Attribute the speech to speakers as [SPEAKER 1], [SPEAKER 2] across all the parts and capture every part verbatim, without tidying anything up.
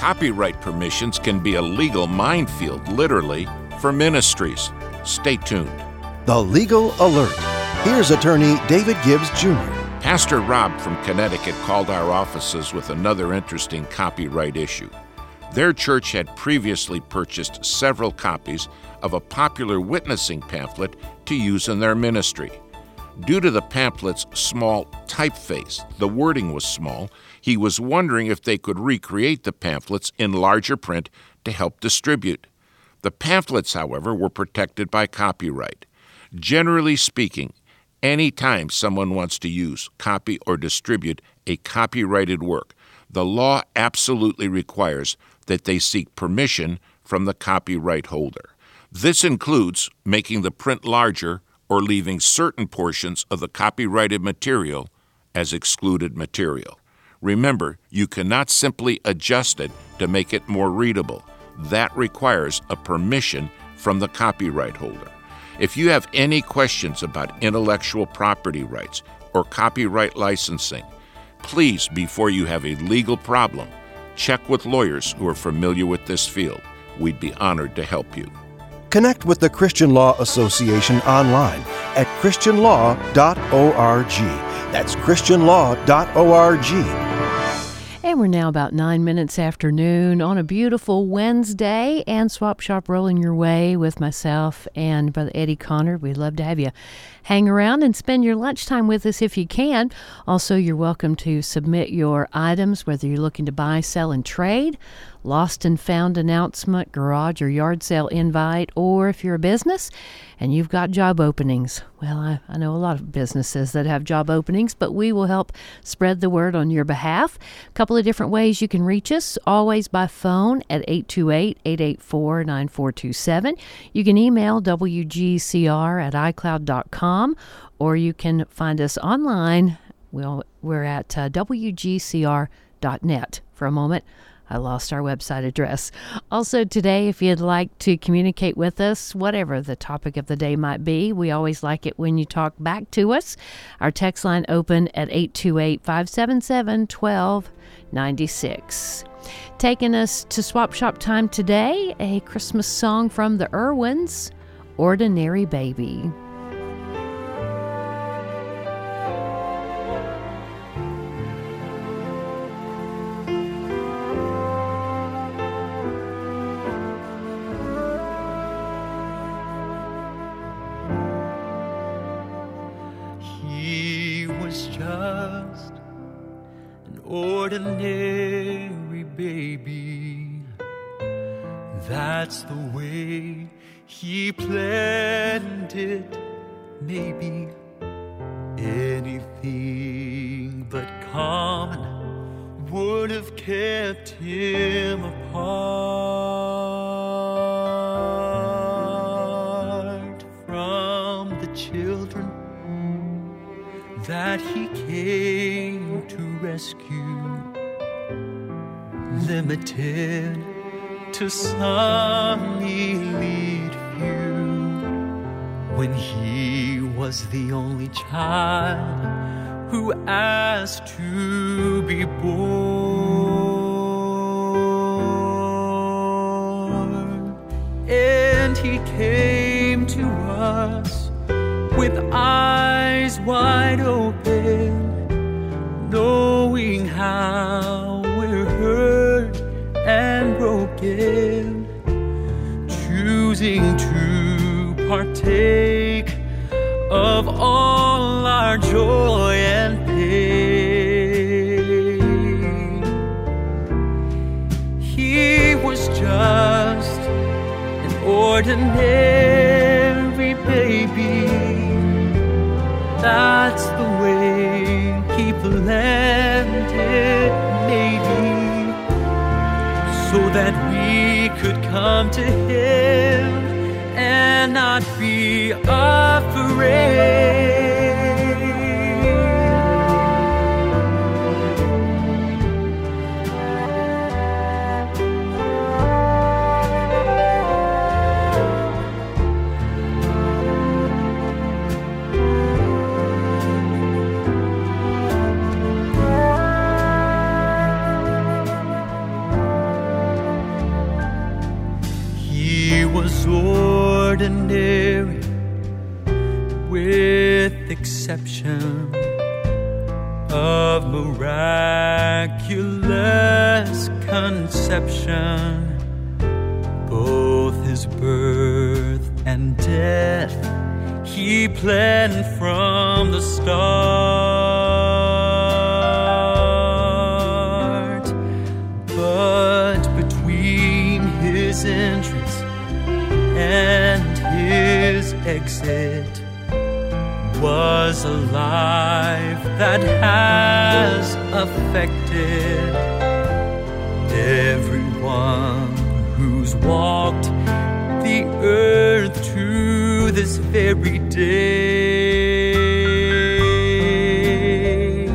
[SPEAKER 1] Copyright permissions can be a legal minefield, literally, for ministries. Stay tuned.
[SPEAKER 2] The Legal Alert. Here's attorney David Gibbs Junior
[SPEAKER 1] Pastor Rob from Connecticut called our offices with another interesting copyright issue. Their church had previously purchased several copies of a popular witnessing pamphlet to use in their ministry. Due to the pamphlet's small typeface, the wording was small, he was wondering if they could recreate the pamphlets in larger print to help distribute. The pamphlets, however, were protected by copyright. Generally speaking, any time someone wants to use, copy, or distribute a copyrighted work, the law absolutely requires that they seek permission from the copyright holder. This includes making the print larger or leaving certain portions of the copyrighted material as excluded material. Remember, you cannot simply adjust it to make it more readable. That requires a permission from the copyright holder. If you have any questions about intellectual property rights or copyright licensing, please, before you have a legal problem, check with lawyers who are familiar with this field. We'd be honored to help you.
[SPEAKER 2] Connect with the Christian Law Association online at christian law dot org. That's christian law dot org.
[SPEAKER 3] And we're now about nine minutes after noon on a beautiful Wednesday, and Swap Shop rolling your way with myself and Brother Eddie Connor. We'd love to have you hang around and spend your lunchtime with us if you can. Also, you're welcome to submit your items, whether you're looking to buy, sell, and trade, lost and found announcement, garage or yard sale invite, or if you're a business and you've got job openings. Well, I, I know a lot of businesses that have job openings, but we will help spread the word on your behalf. A couple of different ways you can reach us, always by phone at eight two eight, eight eight four, nine four two seven. You can email w g c r at i cloud dot com, or you can find us online. Well, we're at uh, w g c r dot net. For a moment, I lost our website address. Also today, if you'd like to communicate with us, whatever the topic of the day might be, we always like it when you talk back to us. Our text line open at eight two eight, five seven seven, one two nine six. Taking us to Swap Shop time today, a Christmas song from the Irwins, Ordinary Baby.
[SPEAKER 4] Just an ordinary baby. That's the way he planned it. Maybe anything but common would have kept him apart from the children that he came to rescue, limited to some elite few. When he was the only child who asked to be born, and he came to us with eyes wide open, knowing how we're hurt and broken, choosing to partake of all our joy and pain. He was just an ordinary baby. That's the way he planned it, maybe, so that we could come to him and not be afraid. was ordinary, with exception of miraculous conception. Both his birth and death he planned from the start. But between his entrance and his exit was a life that has affected everyone who's walked the earth to this very day.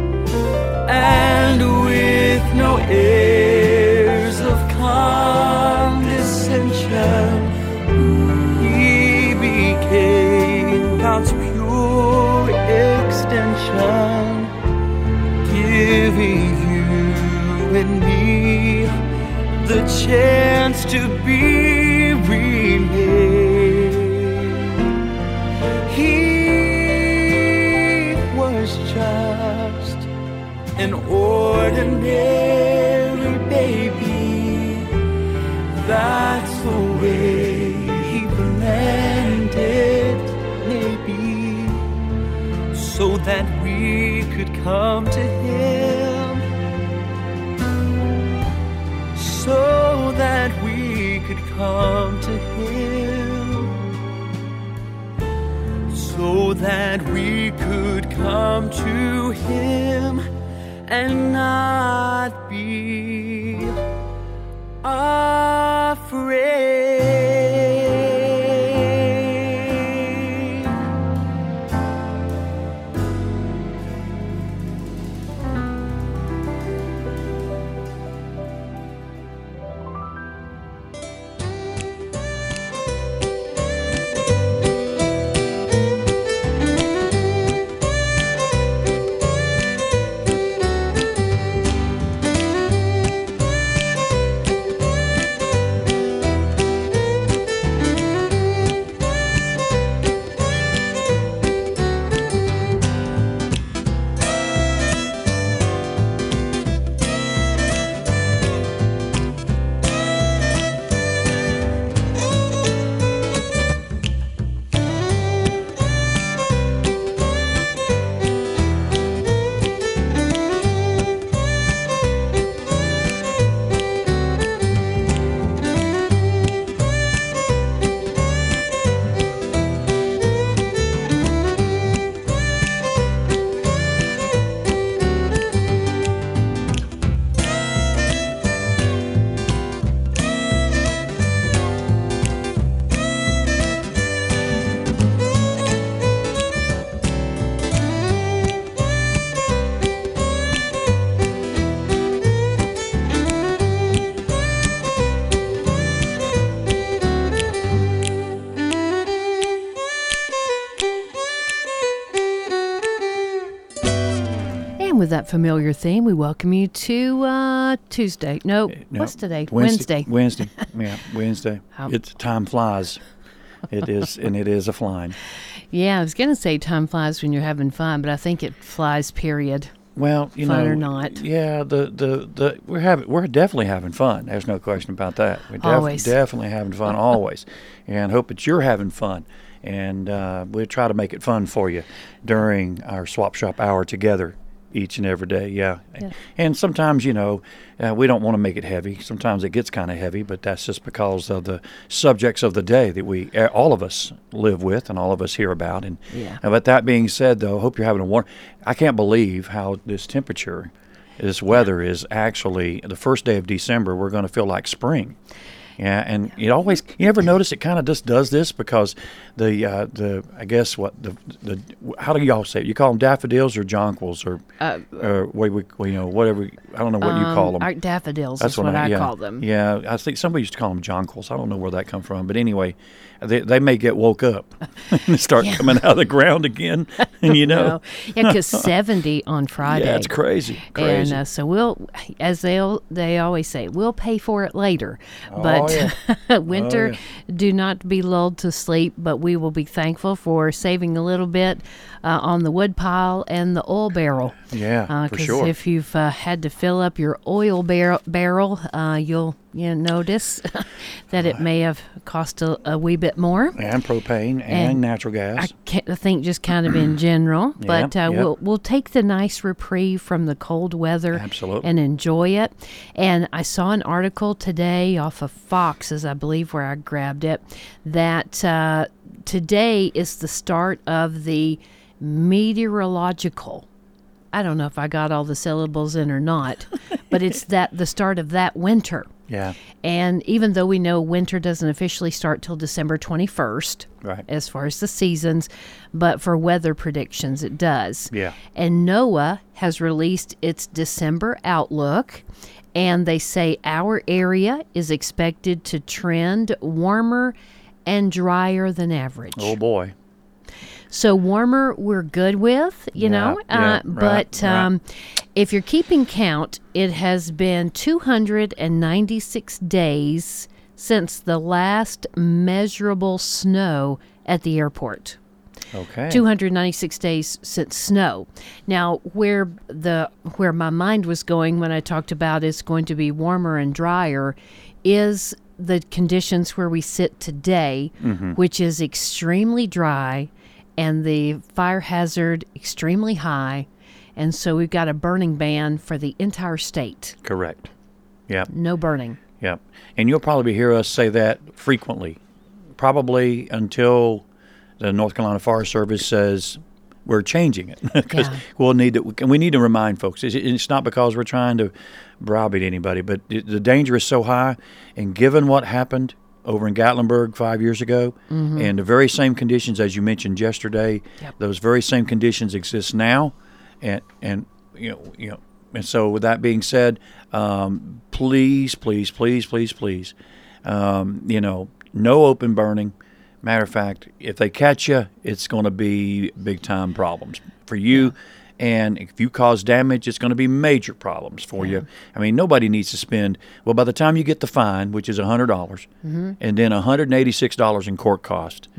[SPEAKER 4] And with no airs of condescension, he became God's pure extension, giving you and me the chance to be remade. He was just an ordinary baby. That's the way he planned it, maybe, so that we could come to him, so that we could come to him, so that we could come to him and not be afraid.
[SPEAKER 3] With that familiar theme, we welcome you to uh, Tuesday. No,
[SPEAKER 5] no,
[SPEAKER 3] what's today?
[SPEAKER 5] Wednesday.
[SPEAKER 3] Wednesday.
[SPEAKER 5] Wednesday. Yeah, Wednesday.
[SPEAKER 3] How-
[SPEAKER 5] It's time flies. It is, and it is a flying.
[SPEAKER 3] Yeah, I was going to say time flies when you're having fun, but I think it flies, period.
[SPEAKER 5] Well, you
[SPEAKER 3] Fun
[SPEAKER 5] know,
[SPEAKER 3] or not.
[SPEAKER 5] Yeah, the, the, the we're having we're definitely having fun. There's no question about that. We're def-
[SPEAKER 3] Always.
[SPEAKER 5] definitely having fun always, and hope that you're having fun. And uh, we'll try to make it fun for you during our Swap Shop hour together each and every day. Yeah,
[SPEAKER 3] Yeah.
[SPEAKER 5] And sometimes, you know, uh, we don't want to make it heavy. Sometimes it gets kind of heavy, but that's just because of the subjects of the day that we uh, all of us live with and all of us hear about. And
[SPEAKER 3] Yeah.
[SPEAKER 5] uh, but that being said, though, I hope you're having a warm. I can't believe how this temperature, this weather is actually the first day of December. We're going to feel like spring. Yeah, and it always, you ever notice it kind of just does this because the, uh, the I guess what, the, the how do y'all say it? You call them daffodils or jonquils or,
[SPEAKER 3] Uh,
[SPEAKER 5] or what we, you know, whatever, I don't know what you call them.
[SPEAKER 3] Um, Art daffodils is what I,
[SPEAKER 5] yeah,
[SPEAKER 3] call them.
[SPEAKER 5] Yeah, I think somebody used to call them jonquils. I don't know where that come from. But anyway, they, they may get woke up and start
[SPEAKER 3] Yeah.
[SPEAKER 5] coming out of the ground again, and you know.
[SPEAKER 3] No. Yeah, because seventy on Friday.
[SPEAKER 5] Yeah, it's crazy, crazy.
[SPEAKER 3] And uh, so we'll, as they they always say, we'll pay for it later.
[SPEAKER 5] Oh,
[SPEAKER 3] But not,
[SPEAKER 5] Oh,
[SPEAKER 3] winter,
[SPEAKER 5] yeah.
[SPEAKER 3] do not be lulled to sleep, but we will be thankful for saving a little bit uh, on the wood pile and the oil barrel.
[SPEAKER 5] Yeah,
[SPEAKER 3] uh,
[SPEAKER 5] for
[SPEAKER 3] 'cause
[SPEAKER 5] sure.
[SPEAKER 3] if you've uh, had to fill up your oil bar- barrel, uh, you'll you notice that it may have cost a, a wee bit more.
[SPEAKER 5] And propane and,
[SPEAKER 3] And
[SPEAKER 5] natural gas.
[SPEAKER 3] I, can't, I think just kind of in general, but uh,
[SPEAKER 5] yep.
[SPEAKER 3] we'll we'll take the nice reprieve from the cold weather
[SPEAKER 5] Absolutely.
[SPEAKER 3] and enjoy it. And I saw an article today off of Fox, as I believe where I grabbed it, that uh, today is the start of the meteorological. I don't know if I got all the syllables in or not, but it's that the start of that winter.
[SPEAKER 5] Yeah.
[SPEAKER 3] And even though we know winter doesn't officially start till December twenty-first,
[SPEAKER 5] Right.
[SPEAKER 3] as far as the seasons, but for weather predictions, it does.
[SPEAKER 5] Yeah.
[SPEAKER 3] And NOAA has released its December outlook, and they say our area is expected to trend warmer and drier than average.
[SPEAKER 5] Oh, boy.
[SPEAKER 3] So warmer, we're good with, you
[SPEAKER 5] Yeah,
[SPEAKER 3] know.
[SPEAKER 5] yeah,
[SPEAKER 3] uh,
[SPEAKER 5] right,
[SPEAKER 3] but
[SPEAKER 5] right.
[SPEAKER 3] um, if you're keeping count, it has been two hundred ninety-six days since the last measurable snow at the airport.
[SPEAKER 5] Okay.
[SPEAKER 3] two hundred ninety-six days since snow. Now, where the where my mind was going when I talked about it's going to be warmer and drier is the conditions where we sit today,
[SPEAKER 5] Mm-hmm.
[SPEAKER 3] which is extremely dry and the fire hazard extremely high. And so we've got a burning ban for the entire state.
[SPEAKER 5] Correct. Yeah.
[SPEAKER 3] No burning.
[SPEAKER 5] Yeah. And you'll probably hear us say that frequently, probably until the North Carolina Forest Service says we're changing it, because
[SPEAKER 3] Yeah.
[SPEAKER 5] we'll need to. And we need to remind folks. It's, it's not because we're trying to browbeat anybody, but it, the danger is so high. And given what happened over in Gatlinburg five years ago,
[SPEAKER 3] Mm-hmm.
[SPEAKER 5] and the very same conditions as you mentioned yesterday,
[SPEAKER 3] Yep.
[SPEAKER 5] those very same conditions exist now, and and you know you know. And so, with that being said, um, please, please, please, please, please, um, you know, no open burning. Matter of fact, if they catch you, it's going to be big time problems for you. And if you cause damage, it's going to be major problems for you. I mean, nobody needs to spend, well, by the time you get the fine, which is one hundred dollars,
[SPEAKER 3] Mm-hmm.
[SPEAKER 5] and then one hundred eighty-six dollars in court cost,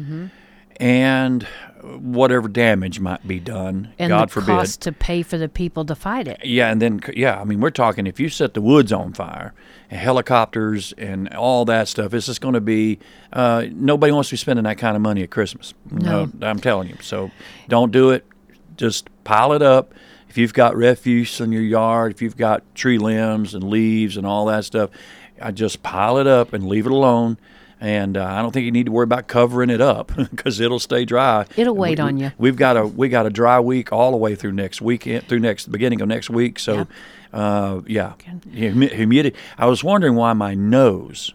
[SPEAKER 5] and whatever damage might be done,
[SPEAKER 3] And
[SPEAKER 5] God
[SPEAKER 3] the
[SPEAKER 5] forbid.
[SPEAKER 3] cost to pay for the people to fight it.
[SPEAKER 5] Yeah, and then yeah, I mean, we're talking if you set the woods on fire, and helicopters and all that stuff. It's just going to be uh, nobody wants to be spending that kind of money at Christmas.
[SPEAKER 3] No.
[SPEAKER 5] I'm telling you. So don't do it. Just pile it up. If you've got refuse in your yard, if you've got tree limbs and leaves and all that stuff, I just pile it up and leave it alone. And uh, I don't think you need to worry about covering it up because it'll stay dry.
[SPEAKER 3] It'll wait
[SPEAKER 5] We-
[SPEAKER 3] on you.
[SPEAKER 5] We've got a we got a dry week all the way through next weekend, through next beginning of next week. So, uh, yeah, Humi- humidity. I was wondering why my nose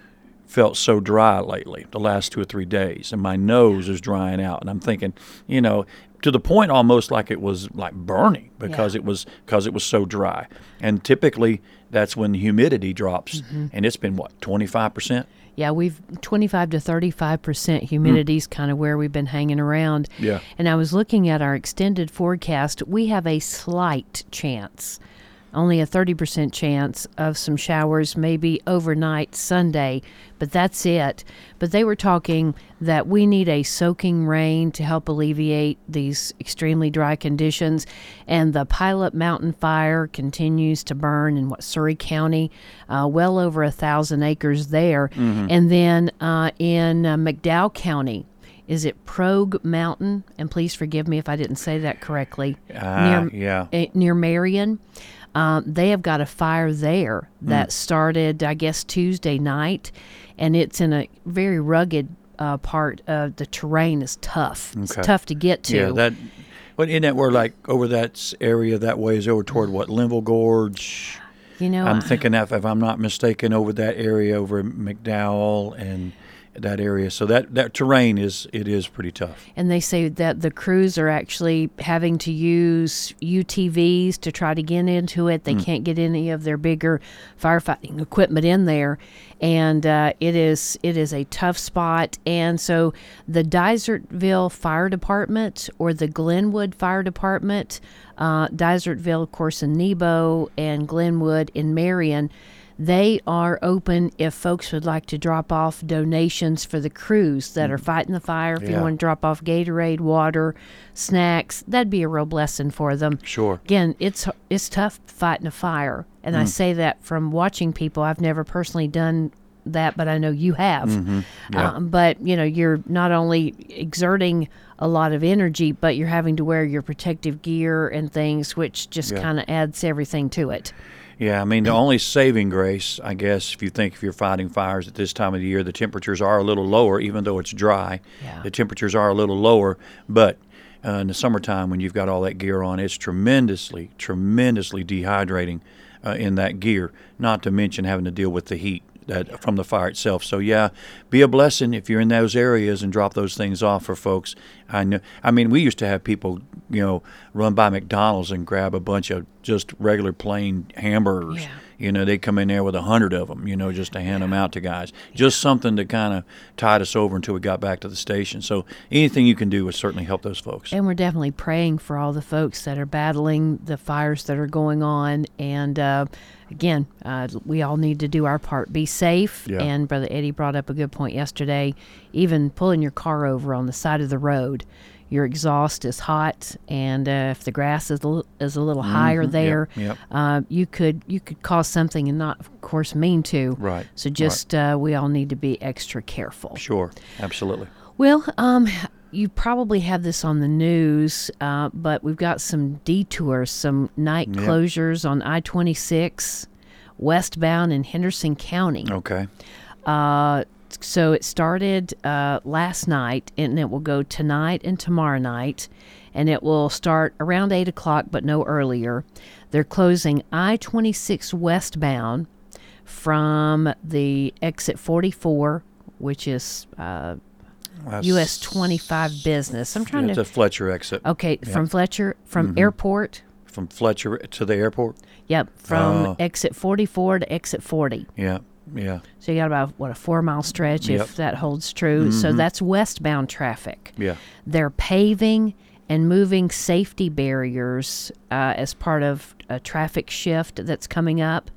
[SPEAKER 5] felt so dry lately, the last two or three days, and my nose is drying out. And I'm thinking, you know, to the point almost like it was like burning because
[SPEAKER 3] Yeah.
[SPEAKER 5] it was because it was so dry. And typically that's when the humidity drops,
[SPEAKER 3] Mm-hmm.
[SPEAKER 5] and it's been what twenty-five percent.
[SPEAKER 3] Yeah, we've twenty-five to thirty-five percent humidity is kind of where we've been hanging around.
[SPEAKER 5] Yeah.
[SPEAKER 3] And I was looking at our extended forecast. We have a slight chance, only a thirty percent chance of some showers maybe overnight Sunday, but that's it. But they were talking that we need a soaking rain to help alleviate these extremely dry conditions. And the Pilot Mountain Fire continues to burn in what, Surrey County, uh, well over a thousand acres there. And then uh, in uh, McDowell County, is it Progue Mountain? And please forgive me if I didn't say that correctly.
[SPEAKER 5] Ah,
[SPEAKER 3] near,
[SPEAKER 5] yeah.
[SPEAKER 3] eh, near Marion. Um, they have got a fire there that started, I guess, Tuesday night, and it's in a very rugged uh, part of the terrain. Is tough. It's
[SPEAKER 5] Okay.
[SPEAKER 3] tough to get to.
[SPEAKER 5] Yeah, that. But in that, we're like over that s- area that way is over toward what Linville Gorge.
[SPEAKER 3] you know,
[SPEAKER 5] I'm
[SPEAKER 3] I-
[SPEAKER 5] thinking that if I'm not mistaken, over that area over in McDowell and that area. So that, that terrain is it is pretty tough.
[SPEAKER 3] And they say that the crews are actually having to use U T Vs to try to get into it. They can't get any of their bigger firefighting equipment in there, and uh, it is it is a tough spot. And so the Desertville Fire Department or the Glenwood Fire Department, uh, Desertville, of course, in Nebo, and Glenwood in Marion, They are open if folks would like to drop off donations for the crews that are fighting the fire. If you
[SPEAKER 5] Yeah.
[SPEAKER 3] want to drop off Gatorade, water, snacks, that'd be a real blessing for them.
[SPEAKER 5] Sure.
[SPEAKER 3] Again, it's it's tough fighting a fire, and I say that from watching people. I've never personally done that, but I know you have.
[SPEAKER 5] Yeah.
[SPEAKER 3] Um, but you know, you're not only exerting a lot of energy, but you're having to wear your protective gear and things, which just
[SPEAKER 5] Yeah.
[SPEAKER 3] kind of adds everything to it.
[SPEAKER 5] Yeah, I mean, the only saving grace, I guess, if you think if you're fighting fires at this time of the year, the temperatures are a little lower, even though it's dry.
[SPEAKER 3] Yeah.
[SPEAKER 5] The temperatures are a little lower, but uh, in the summertime when you've got all that gear on, it's tremendously, tremendously dehydrating uh, in that gear, not to mention having to deal with the heat that from the fire itself. So yeah, be a blessing if you're in those areas and drop those things off for folks. I know. I mean, we used to have people, you know, run by McDonald's and grab a bunch of just regular plain hamburgers.
[SPEAKER 3] Yeah.
[SPEAKER 5] You know, they come in there with a hundred of them, you know, just to hand them out to guys. Just something to kind of tide us over until we got back to the station. So anything you can do would certainly help those folks.
[SPEAKER 3] And we're definitely praying for all the folks that are battling the fires that are going on. And uh, again, uh, we all need to do our part. Be safe.
[SPEAKER 5] Yeah.
[SPEAKER 3] And Brother Eddie brought up a good point yesterday. Even pulling your car over on the side of the road, your exhaust is hot, and uh, if the grass is a, l- is a little higher there,
[SPEAKER 5] yep.
[SPEAKER 3] Uh, you could you could cause something and not, of course, mean to.
[SPEAKER 5] Right,
[SPEAKER 3] So just uh, we all need to be extra careful.
[SPEAKER 5] Sure, absolutely.
[SPEAKER 3] Well, um, you probably have this on the news, uh, but we've got some detours, some night
[SPEAKER 5] Yep.
[SPEAKER 3] closures on I twenty-six westbound in Henderson County.
[SPEAKER 5] Okay.
[SPEAKER 3] Uh, so it started uh, last night, and it will go tonight and tomorrow night, and it will start around eight o'clock, but no earlier. They're closing I twenty-six westbound from the exit forty-four, which is uh,
[SPEAKER 5] That's-
[SPEAKER 3] U S twenty-five business. I'm trying
[SPEAKER 5] It's
[SPEAKER 3] to...
[SPEAKER 5] a Fletcher exit.
[SPEAKER 3] Okay,
[SPEAKER 5] Yeah.
[SPEAKER 3] from Fletcher, from
[SPEAKER 5] Mm-hmm.
[SPEAKER 3] airport.
[SPEAKER 5] From Fletcher to the airport.
[SPEAKER 3] Yep, from
[SPEAKER 5] Oh.
[SPEAKER 3] exit forty-four to exit forty.
[SPEAKER 5] Yeah, yeah,
[SPEAKER 3] So you got about, what, a four-mile stretch,
[SPEAKER 5] Yep.
[SPEAKER 3] if that holds true. So that's westbound traffic.
[SPEAKER 5] yeah.
[SPEAKER 3] They're paving and moving safety barriers uh, as part of a traffic shift that's coming up.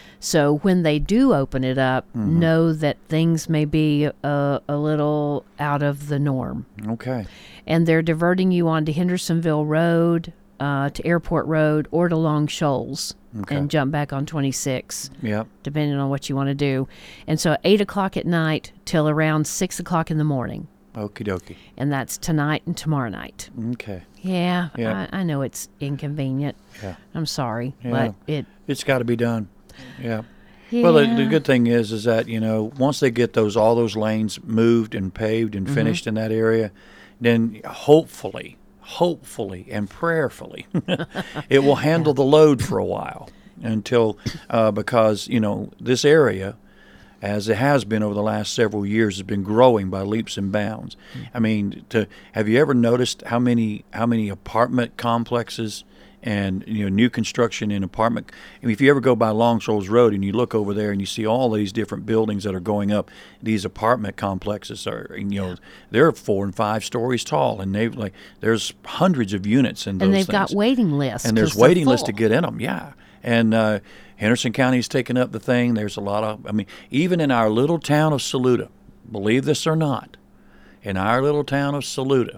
[SPEAKER 3] So when they do open it up, know that things may be a, a little out of the norm.
[SPEAKER 5] Okay.
[SPEAKER 3] And they're diverting you onto Hendersonville Road, uh, to Airport Road, or to Long Shoals,
[SPEAKER 5] Okay.
[SPEAKER 3] and jump back on twenty-six,
[SPEAKER 5] Yep.
[SPEAKER 3] depending on what you want to do. And so eight o'clock at night till around six o'clock in the morning.
[SPEAKER 5] Okie dokie.
[SPEAKER 3] And that's tonight and tomorrow night.
[SPEAKER 5] Okay.
[SPEAKER 3] Yeah,
[SPEAKER 5] Yeah.
[SPEAKER 3] I, I know it's inconvenient.
[SPEAKER 5] Yeah.
[SPEAKER 3] I'm sorry,
[SPEAKER 5] Yeah.
[SPEAKER 3] but it.
[SPEAKER 5] It's got to be done. Yeah.
[SPEAKER 3] Yeah.
[SPEAKER 5] Well, the, the good thing is, is that you know once they get those all those lanes moved and paved and finished in that area, then hopefully, hopefully, and prayerfully, it will handle the load for a while until uh, because you know this area, as it has been over the last several years, has been growing by leaps and bounds. I mean, to have you ever noticed how many how many apartment complexes and you know new construction in apartment? I mean, if you ever go by Long Shoals Road and you look over there and you see all these different buildings that are going up, these apartment complexes are you know they're four and five stories tall, and they like there's hundreds of units in those
[SPEAKER 3] And they've
[SPEAKER 5] things.
[SPEAKER 3] got waiting lists.
[SPEAKER 5] And there's
[SPEAKER 3] 'cause they're
[SPEAKER 5] waiting lists to
[SPEAKER 3] full.
[SPEAKER 5] get in them, yeah. And uh, Henderson County's taken up the thing. There's a lot of, I mean, even in our little town of Saluda, believe this or not, in our little town of Saluda,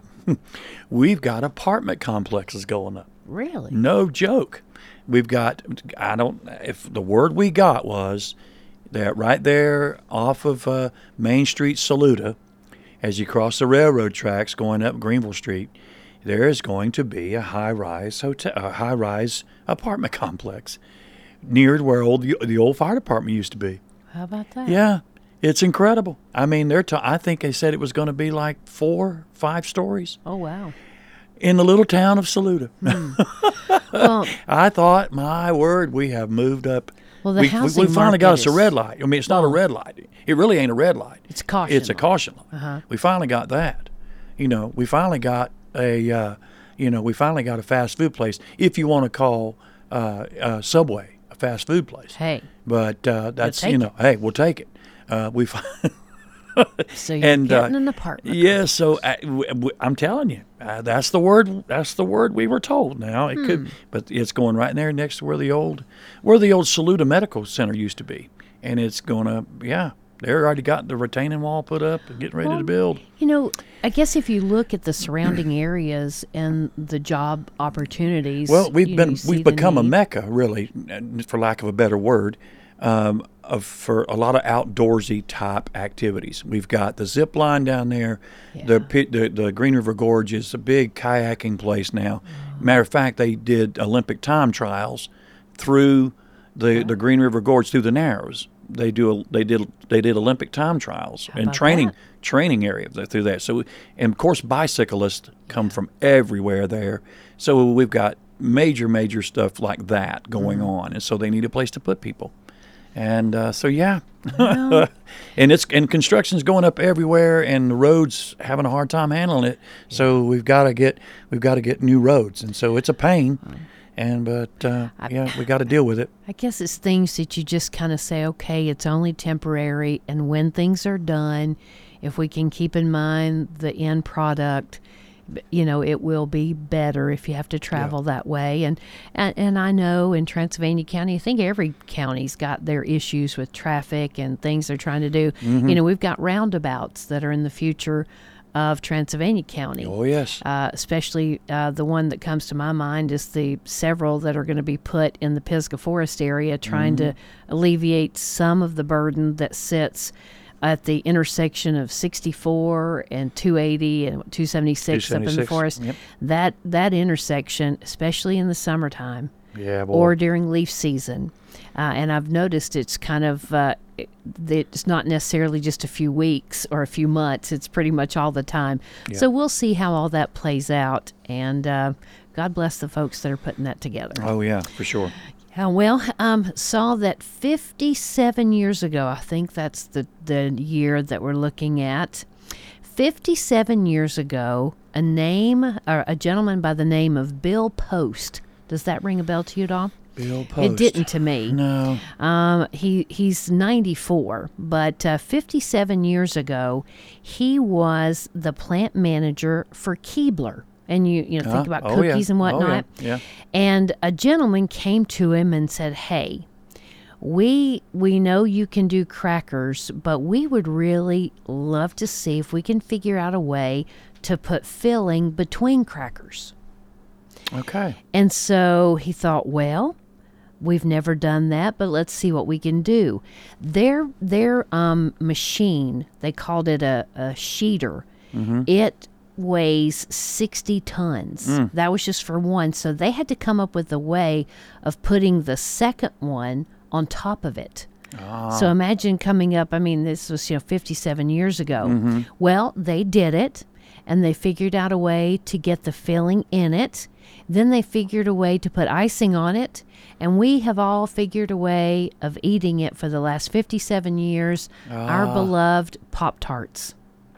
[SPEAKER 5] we've got apartment complexes going up.
[SPEAKER 3] Really?
[SPEAKER 5] No joke. We've got, I don't, if the word we got was that right there off of uh, Main Street, Saluda, as you cross the railroad tracks going up Greenville Street, there is going to be a high-rise hotel, a high-rise apartment complex near where old the old fire department used to be.
[SPEAKER 3] How about that?
[SPEAKER 5] Yeah, it's incredible. I mean, they're. T- I think they said it was going to be like four, five stories
[SPEAKER 3] Oh, wow.
[SPEAKER 5] in the little town of Saluda.
[SPEAKER 3] Well,
[SPEAKER 5] I thought, my word, we have moved up.
[SPEAKER 3] Well, the
[SPEAKER 5] we,
[SPEAKER 3] housing
[SPEAKER 5] we, we finally got
[SPEAKER 3] market
[SPEAKER 5] us a
[SPEAKER 3] is-
[SPEAKER 5] red light. I mean, it's not a red light. It really ain't a red light.
[SPEAKER 3] It's a caution
[SPEAKER 5] It's a
[SPEAKER 3] light.
[SPEAKER 5] caution light.
[SPEAKER 3] Uh-huh.
[SPEAKER 5] We finally got that. You know, we finally got a, uh, you know, we finally got a fast food place. If you want to call uh, uh, Subway a fast food place.
[SPEAKER 3] hey,
[SPEAKER 5] But uh, that's
[SPEAKER 3] take
[SPEAKER 5] you know, hey, we'll take it. Uh, we. Fi-
[SPEAKER 3] so you're
[SPEAKER 5] and uh,
[SPEAKER 3] getting an apartment.
[SPEAKER 5] yeah, so uh, w- w- I'm telling you, uh, that's the word. That's the word we were told. Now it
[SPEAKER 3] Hmm.
[SPEAKER 5] could, but it's going right in there next to where the old, where the old Saluda Medical Center used to be. and it's gonna, yeah, they already got the retaining wall put up and getting ready
[SPEAKER 3] Well,
[SPEAKER 5] to build.
[SPEAKER 3] You know, I guess if you look at the surrounding areas and the job opportunities,
[SPEAKER 5] Well, we've
[SPEAKER 3] you know,
[SPEAKER 5] been
[SPEAKER 3] you see
[SPEAKER 5] we've
[SPEAKER 3] the
[SPEAKER 5] become a
[SPEAKER 3] need.
[SPEAKER 5] mecca, really, for lack of a better word, um, of for a lot of outdoorsy type activities. We've got the zip line down there. The, pi- the the Green River Gorge is a big kayaking place now. Matter of fact, they did Olympic time trials through the, the Green River Gorge through the Narrows. They do a, they did they did Olympic time trials and
[SPEAKER 3] about
[SPEAKER 5] training
[SPEAKER 3] that?
[SPEAKER 5] training area th- through that. So, and of course, bicyclists come from everywhere there. So we've got major major stuff like that going
[SPEAKER 3] Mm-hmm.
[SPEAKER 5] on, and so they need a place to put people. And uh, so yeah, and it's and construction's going up everywhere, and the roads having a hard time handling it. So we've got to get we've got to get new roads, and so it's a pain. And but uh, yeah, we got to deal with it.
[SPEAKER 3] I guess it's things that you just kind of say, okay, it's only temporary, and when things are done, if we can keep in mind the end product, b- you know, it will be better if you have to travel that way. And, and and I know in Transylvania County, I think every county's got their issues with traffic and things they're trying to do.
[SPEAKER 5] Mm-hmm.
[SPEAKER 3] You know, we've got roundabouts that are in the future of Transylvania County.
[SPEAKER 5] Oh yes,
[SPEAKER 3] Uh, especially uh, the one that comes to my mind is the several that are going to be put in the Pisgah Forest area, trying to alleviate some of the burden that sits at the intersection of sixty-four and two eighty and two seventy-six up in the
[SPEAKER 5] two seventy-six,
[SPEAKER 3] forest.
[SPEAKER 5] yep.
[SPEAKER 3] That that intersection, especially in the summertime
[SPEAKER 5] yeah, boy.
[SPEAKER 3] or during leaf season, uh, and I've noticed it's kind of uh, it- it's not necessarily just a few weeks or a few months. It's pretty much all the time. So we'll see how all that plays out, and uh, God bless the folks that are putting that together.
[SPEAKER 5] Oh yeah, for sure.
[SPEAKER 3] Uh, well, um, saw that fifty-seven years ago, I think that's the, the year that we're looking at. fifty-seven years ago, a name, or a gentleman by the name of Bill Post. Does that ring a bell to you at all?
[SPEAKER 5] Bill Post.
[SPEAKER 3] It didn't to me.
[SPEAKER 5] No.
[SPEAKER 3] Um, he he's ninety-four, but uh, fifty-seven years ago, he was the plant manager for Keebler. And you you know think
[SPEAKER 5] Uh,
[SPEAKER 3] about
[SPEAKER 5] oh, yeah.
[SPEAKER 3] cookies and
[SPEAKER 5] Oh, yeah.
[SPEAKER 3] whatnot.
[SPEAKER 5] Yeah.
[SPEAKER 3] And a gentleman came to him and said, "Hey, we we know you can do crackers, but we would really love to see if we can figure out a way to put filling between crackers."
[SPEAKER 5] Okay.
[SPEAKER 3] And so he thought, well, we've never done that, but let's see what we can do. Their their um, machine, they called it a, a sheeter. It weighs sixty tons. That was just for one. So they had to come up with a way of putting the second one on top of it. So imagine coming up, I mean, this was, you know, fifty-seven years ago. Well, they did it, and they figured out a way to get the filling in it. Then they figured a way to put icing on it, and we have all figured a way of eating it for the last fifty-seven years, our beloved Pop-Tarts.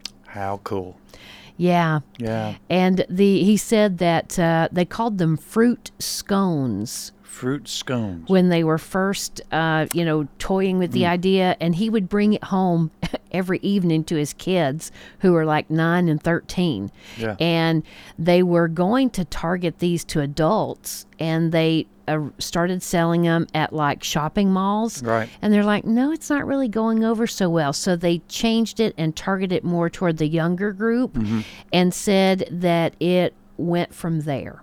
[SPEAKER 5] How cool.
[SPEAKER 3] Yeah.
[SPEAKER 5] Yeah.
[SPEAKER 3] And the he said that uh, they called them fruit scones
[SPEAKER 5] Fruit scones.
[SPEAKER 3] when they were first, uh, you know, toying with the idea, and he would bring it home every evening to his kids who were like nine and thirteen.
[SPEAKER 5] Yeah.
[SPEAKER 3] And they were going to target these to adults, and they uh, started selling them at like shopping malls.
[SPEAKER 5] Right.
[SPEAKER 3] And they're like, no, it's not really going over so well. So they changed it and targeted it more toward the younger group, and said that it went from there.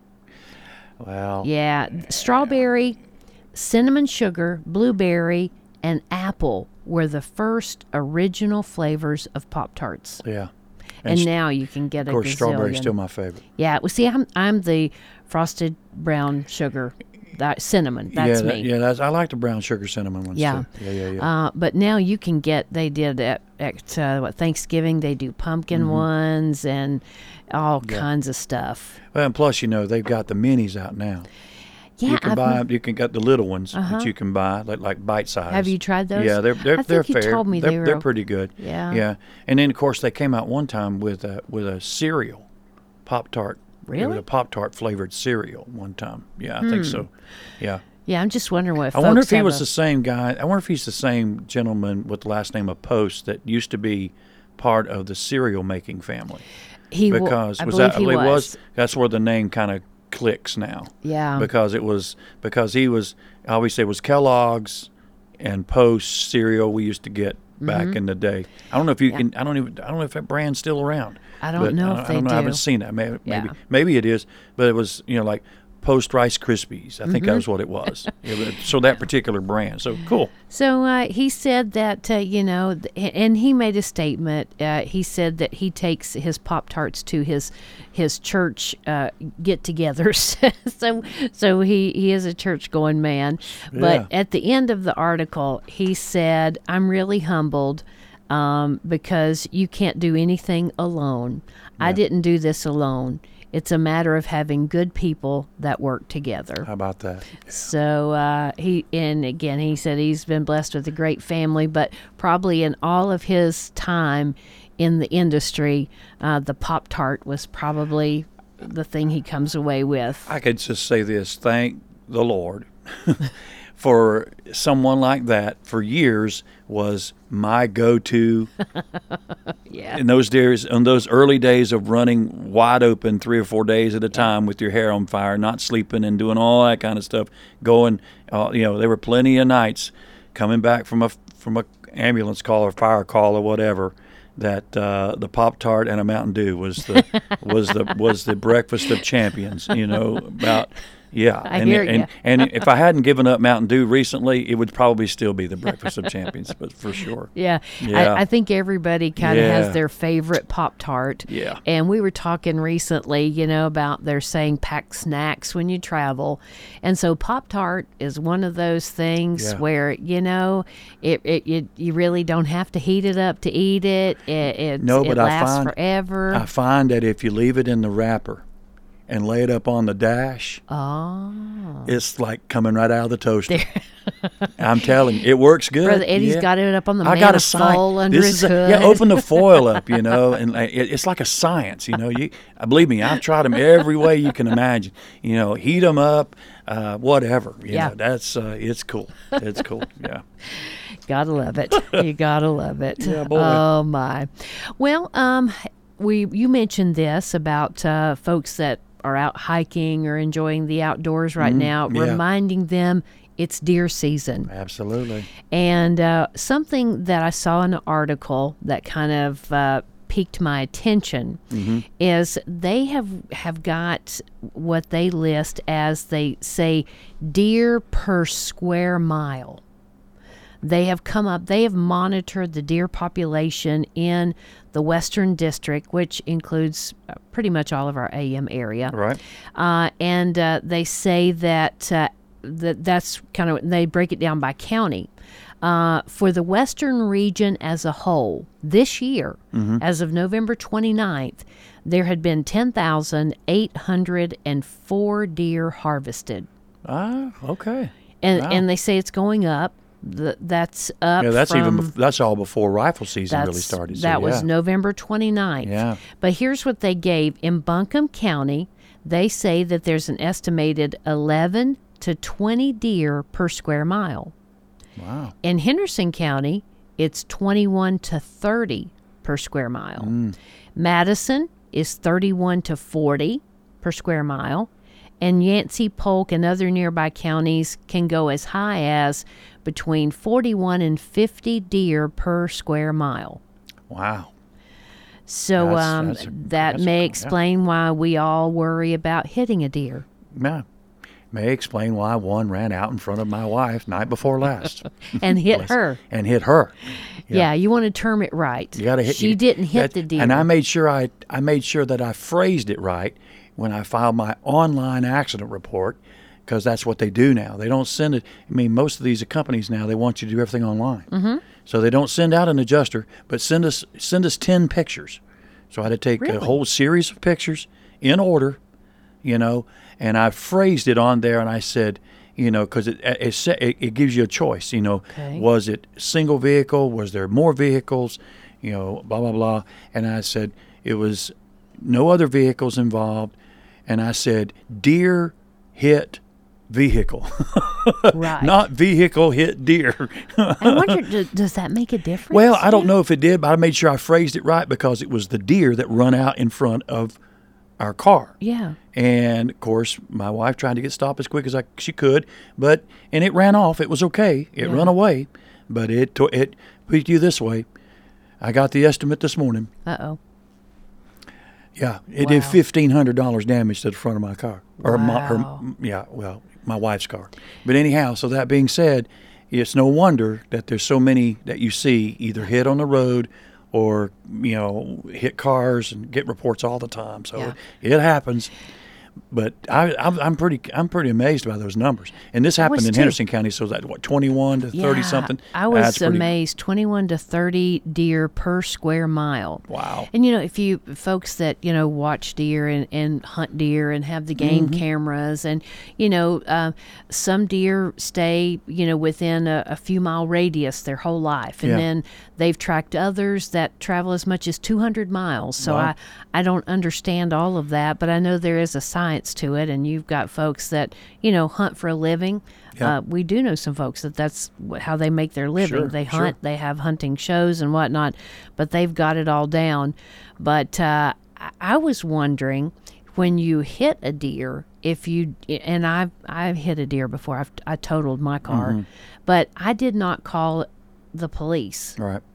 [SPEAKER 5] Well.
[SPEAKER 3] Yeah, strawberry, cinnamon sugar, blueberry, and apple were the first original flavors of Pop-Tarts.
[SPEAKER 5] Yeah.
[SPEAKER 3] And,
[SPEAKER 5] s-
[SPEAKER 3] now you can get
[SPEAKER 5] of
[SPEAKER 3] a
[SPEAKER 5] course, strawberry's
[SPEAKER 3] gazillion.
[SPEAKER 5] still my favorite.
[SPEAKER 3] Yeah, well, see, I'm I'm the frosted brown sugar, that cinnamon. That's
[SPEAKER 5] yeah,
[SPEAKER 3] me.
[SPEAKER 5] that- yeah, that's, I like the brown sugar cinnamon ones.
[SPEAKER 3] Yeah.
[SPEAKER 5] Too. Yeah, yeah, yeah.
[SPEAKER 3] Uh, but now you can get, they did at, at uh, what, Thanksgiving, they do pumpkin
[SPEAKER 5] Mm-hmm.
[SPEAKER 3] ones and all kinds of stuff.
[SPEAKER 5] Well, and plus, you know, they've got the minis out now.
[SPEAKER 3] Yeah,
[SPEAKER 5] you can
[SPEAKER 3] I've
[SPEAKER 5] buy.
[SPEAKER 3] n-
[SPEAKER 5] You can get the little ones
[SPEAKER 3] Uh-huh.
[SPEAKER 5] that you can buy, like like bite size.
[SPEAKER 3] Have you tried those?
[SPEAKER 5] Yeah, they're they're
[SPEAKER 3] I think
[SPEAKER 5] they're
[SPEAKER 3] you
[SPEAKER 5] fair.
[SPEAKER 3] told me
[SPEAKER 5] they're,
[SPEAKER 3] they were
[SPEAKER 5] they're
[SPEAKER 3] o-
[SPEAKER 5] pretty good.
[SPEAKER 3] Yeah.
[SPEAKER 5] Yeah, and then of course they came out one time with a with a cereal, Pop Tart.
[SPEAKER 3] Really?
[SPEAKER 5] With a Pop Tart flavored cereal one time. Yeah, I think so. Yeah.
[SPEAKER 3] Yeah, I'm just wondering what
[SPEAKER 5] I wonder
[SPEAKER 3] folks
[SPEAKER 5] if he
[SPEAKER 3] have
[SPEAKER 5] was
[SPEAKER 3] a-
[SPEAKER 5] the same guy. I wonder if he's the same gentleman with the last name of Post that used to be part of the cereal making family.
[SPEAKER 3] he wa-
[SPEAKER 5] Because
[SPEAKER 3] I
[SPEAKER 5] was
[SPEAKER 3] believe
[SPEAKER 5] that
[SPEAKER 3] he
[SPEAKER 5] it
[SPEAKER 3] was.
[SPEAKER 5] that's where the name kind of clicks now.
[SPEAKER 3] Yeah.
[SPEAKER 5] Because it was because he was I always say it was Kellogg's and Post cereal we used to get back
[SPEAKER 3] Mhm.
[SPEAKER 5] in the day. I don't know if you
[SPEAKER 3] Yeah.
[SPEAKER 5] can. I don't even. I don't know if that brand's still around.
[SPEAKER 3] I don't
[SPEAKER 5] But
[SPEAKER 3] know
[SPEAKER 5] I,
[SPEAKER 3] if
[SPEAKER 5] I
[SPEAKER 3] they
[SPEAKER 5] don't know. I
[SPEAKER 3] do.
[SPEAKER 5] haven't seen that. Maybe,
[SPEAKER 3] Yeah.
[SPEAKER 5] maybe maybe it is. But it was you know like Post Rice Krispies. I think
[SPEAKER 3] Mhm.
[SPEAKER 5] that was what it was. It was- so that particular brand. So cool.
[SPEAKER 3] So uh, he said that, uh, you know, th- and he made a statement. Uh, he said that he takes his Pop-Tarts to his his church uh, get-togethers. so so he, he is a church-going man. But
[SPEAKER 5] Yeah.
[SPEAKER 3] at the end of the article, he said, I'm really humbled um, because you can't do anything alone. I didn't do this alone. It's a matter of having good people that work together.
[SPEAKER 5] How about that?
[SPEAKER 3] So uh, he, and again, he said he's been blessed with a great family, but probably in all of his time in the industry, uh, the Pop-Tart was probably the thing he comes away with.
[SPEAKER 5] I could just say this: thank the Lord for someone like that. For years, was my go-to.
[SPEAKER 3] Yeah.
[SPEAKER 5] In those days, in those early days of running wide open three or four days at a time with your hair on fire, not sleeping and doing all that kind of stuff, going, uh, you know, there were plenty of nights coming back from a from a ambulance call or fire call or whatever, that uh, the Pop-Tart and a Mountain Dew was the was the was the breakfast of champions. You know about. Yeah,
[SPEAKER 3] I
[SPEAKER 5] and,
[SPEAKER 3] hear
[SPEAKER 5] and,
[SPEAKER 3] ya.
[SPEAKER 5] and if I hadn't given up Mountain Dew recently, it would probably still be the breakfast of champions, but for sure.
[SPEAKER 3] Yeah,
[SPEAKER 5] Yeah.
[SPEAKER 3] I, I think everybody kind of
[SPEAKER 5] Yeah.
[SPEAKER 3] has their favorite Pop-Tart.
[SPEAKER 5] Yeah.
[SPEAKER 3] And we were talking recently, you know, about they're saying pack snacks when you travel. And so Pop-Tart is one of those things
[SPEAKER 5] Yeah.
[SPEAKER 3] where, you know, it, it, it you really don't have to heat it up to eat it. It, it,
[SPEAKER 5] No,
[SPEAKER 3] it
[SPEAKER 5] but I
[SPEAKER 3] lasts
[SPEAKER 5] find-
[SPEAKER 3] forever.
[SPEAKER 5] I find that if you leave it in the wrapper and lay it up on the dash,
[SPEAKER 3] oh.
[SPEAKER 5] it's like coming right out of the toaster. I'm telling you, it works good.
[SPEAKER 3] Brother Eddie's
[SPEAKER 5] Yeah.
[SPEAKER 3] got it up on the
[SPEAKER 5] I got a science.
[SPEAKER 3] manifold under
[SPEAKER 5] This
[SPEAKER 3] his
[SPEAKER 5] is a,
[SPEAKER 3] hood.
[SPEAKER 5] yeah, open the foil up, you know, and like, it, it's like a science, you know. You uh, believe me, I've tried them every way you can imagine. You know, heat them up, uh, whatever. You
[SPEAKER 3] Yeah.
[SPEAKER 5] know, that's uh, it's cool. It's cool. Yeah.
[SPEAKER 3] Gotta love it. You gotta love it.
[SPEAKER 5] Yeah, boy.
[SPEAKER 3] Oh my. Well, um, we you mentioned this about uh, folks that are out hiking or enjoying the outdoors right now,
[SPEAKER 5] yeah.
[SPEAKER 3] reminding them it's deer season.
[SPEAKER 5] Absolutely.
[SPEAKER 3] And uh, something that I saw in an article that kind of uh, piqued my attention is they have have got what they list as, they say, deer per square mile. They have come up, they have monitored the deer population in the Western District, which includes uh, pretty much all of our A M area.
[SPEAKER 5] Right.
[SPEAKER 3] Uh, and uh, they say that, uh, that that's kind of, they break it down by county. Uh, for the Western region as a whole, this year, as of November twenty-ninth, there had been ten thousand eight hundred four deer harvested.
[SPEAKER 5] Ah, okay.
[SPEAKER 3] And,
[SPEAKER 5] Wow.
[SPEAKER 3] and they say it's going up. The, that's up
[SPEAKER 5] Yeah, that's
[SPEAKER 3] from,
[SPEAKER 5] even bef- that's all before rifle season really
[SPEAKER 3] that's-
[SPEAKER 5] started. So,
[SPEAKER 3] that was
[SPEAKER 5] yeah.
[SPEAKER 3] November twenty-ninth.
[SPEAKER 5] Yeah.
[SPEAKER 3] But here's what they gave. In Buncombe County, they say that there's an estimated eleven to twenty deer per square mile.
[SPEAKER 5] Wow.
[SPEAKER 3] In Henderson County, it's twenty-one to thirty per square mile.
[SPEAKER 5] Mm.
[SPEAKER 3] Madison is thirty-one to forty per square mile. And Yancey, Polk, and other nearby counties can go as high as between forty-one and fifty deer per square mile.
[SPEAKER 5] Wow.
[SPEAKER 3] So
[SPEAKER 5] That's-
[SPEAKER 3] um,
[SPEAKER 5] that's a-
[SPEAKER 3] that
[SPEAKER 5] that's a
[SPEAKER 3] may
[SPEAKER 5] cool- yeah.
[SPEAKER 3] explain why we all worry about hitting a deer.
[SPEAKER 5] Yeah. May explain why one ran out in front of my wife night before last
[SPEAKER 3] And hit
[SPEAKER 5] Bless-
[SPEAKER 3] her.
[SPEAKER 5] and hit her.
[SPEAKER 3] Yeah. you want to term it right.
[SPEAKER 5] You got to hit.
[SPEAKER 3] She
[SPEAKER 5] you-
[SPEAKER 3] didn't hit
[SPEAKER 5] that-
[SPEAKER 3] the deer.
[SPEAKER 5] And I made sure I I made sure that I phrased it right when I filed my online accident report, because that's what they do now. They don't send it. I mean, most of these companies now, they want you to do everything online. Mm-hmm. So they don't send out an adjuster, but send us send us ten pictures. So I had to take
[SPEAKER 3] Really?
[SPEAKER 5] a whole series of pictures in order, you know, and I phrased it on there, and I said, you know, because it, it it it gives you a choice, you know,
[SPEAKER 3] Okay.
[SPEAKER 5] was it single vehicle? Was there more vehicles? You know, blah blah blah. And I said it was no other vehicles involved, and I said deer hit vehicle,
[SPEAKER 3] Right.
[SPEAKER 5] not vehicle hit deer.
[SPEAKER 3] I wonder, do, does that make a difference?
[SPEAKER 5] Well, I don't
[SPEAKER 3] Yeah.
[SPEAKER 5] know if it did, but I made sure I phrased it right because it was the deer that run out in front of our car.
[SPEAKER 3] Yeah.
[SPEAKER 5] And of course, my wife tried to get stopped as quick as I, she could, but and it ran off. It was okay. It
[SPEAKER 3] Yeah.
[SPEAKER 5] ran away, but it to- it put it you this way. I got the estimate this morning.
[SPEAKER 3] Uh oh.
[SPEAKER 5] Yeah, it
[SPEAKER 3] Wow.
[SPEAKER 5] did fifteen hundred dollars damage to the front of my car, or my,
[SPEAKER 3] Wow.
[SPEAKER 5] her, yeah, well, my wife's car. But anyhow, so that being said, it's no wonder that there's so many that you see either hit on the road or you know hit cars and get reports all the time. So
[SPEAKER 3] Yeah.
[SPEAKER 5] it, it happens. But I, I'm, I'm pretty, I'm pretty amazed by those numbers. And this happened
[SPEAKER 3] was
[SPEAKER 5] in
[SPEAKER 3] too.
[SPEAKER 5] Henderson County. So that what, twenty-one to thirty
[SPEAKER 3] Yeah,
[SPEAKER 5] something.
[SPEAKER 3] I was
[SPEAKER 5] That's pretty-
[SPEAKER 3] amazed. twenty-one to thirty deer per square mile.
[SPEAKER 5] Wow.
[SPEAKER 3] And you know, if you folks that you know watch deer and, and hunt deer and have the game
[SPEAKER 5] Mm-hmm.
[SPEAKER 3] cameras, and you know, uh, some deer stay you know within a, a few mile radius their whole life, and
[SPEAKER 5] Yeah.
[SPEAKER 3] then they've tracked others that travel as much as two hundred miles. So
[SPEAKER 5] Wow.
[SPEAKER 3] I I don't understand all of that, but I know there is a science to it, and you've got folks that you know hunt for a living.
[SPEAKER 5] Yeah.
[SPEAKER 3] Uh, we do know some folks that that's wh- how they make their living.
[SPEAKER 5] Sure,
[SPEAKER 3] they
[SPEAKER 5] sure.
[SPEAKER 3] hunt, they have hunting shows and whatnot, but they've got it all down. But uh, I- I was wondering, when you hit a deer, if you and I've I've hit a deer before. I've I totaled my car,
[SPEAKER 5] Mm-hmm.
[SPEAKER 3] but I did not call the police
[SPEAKER 5] All right.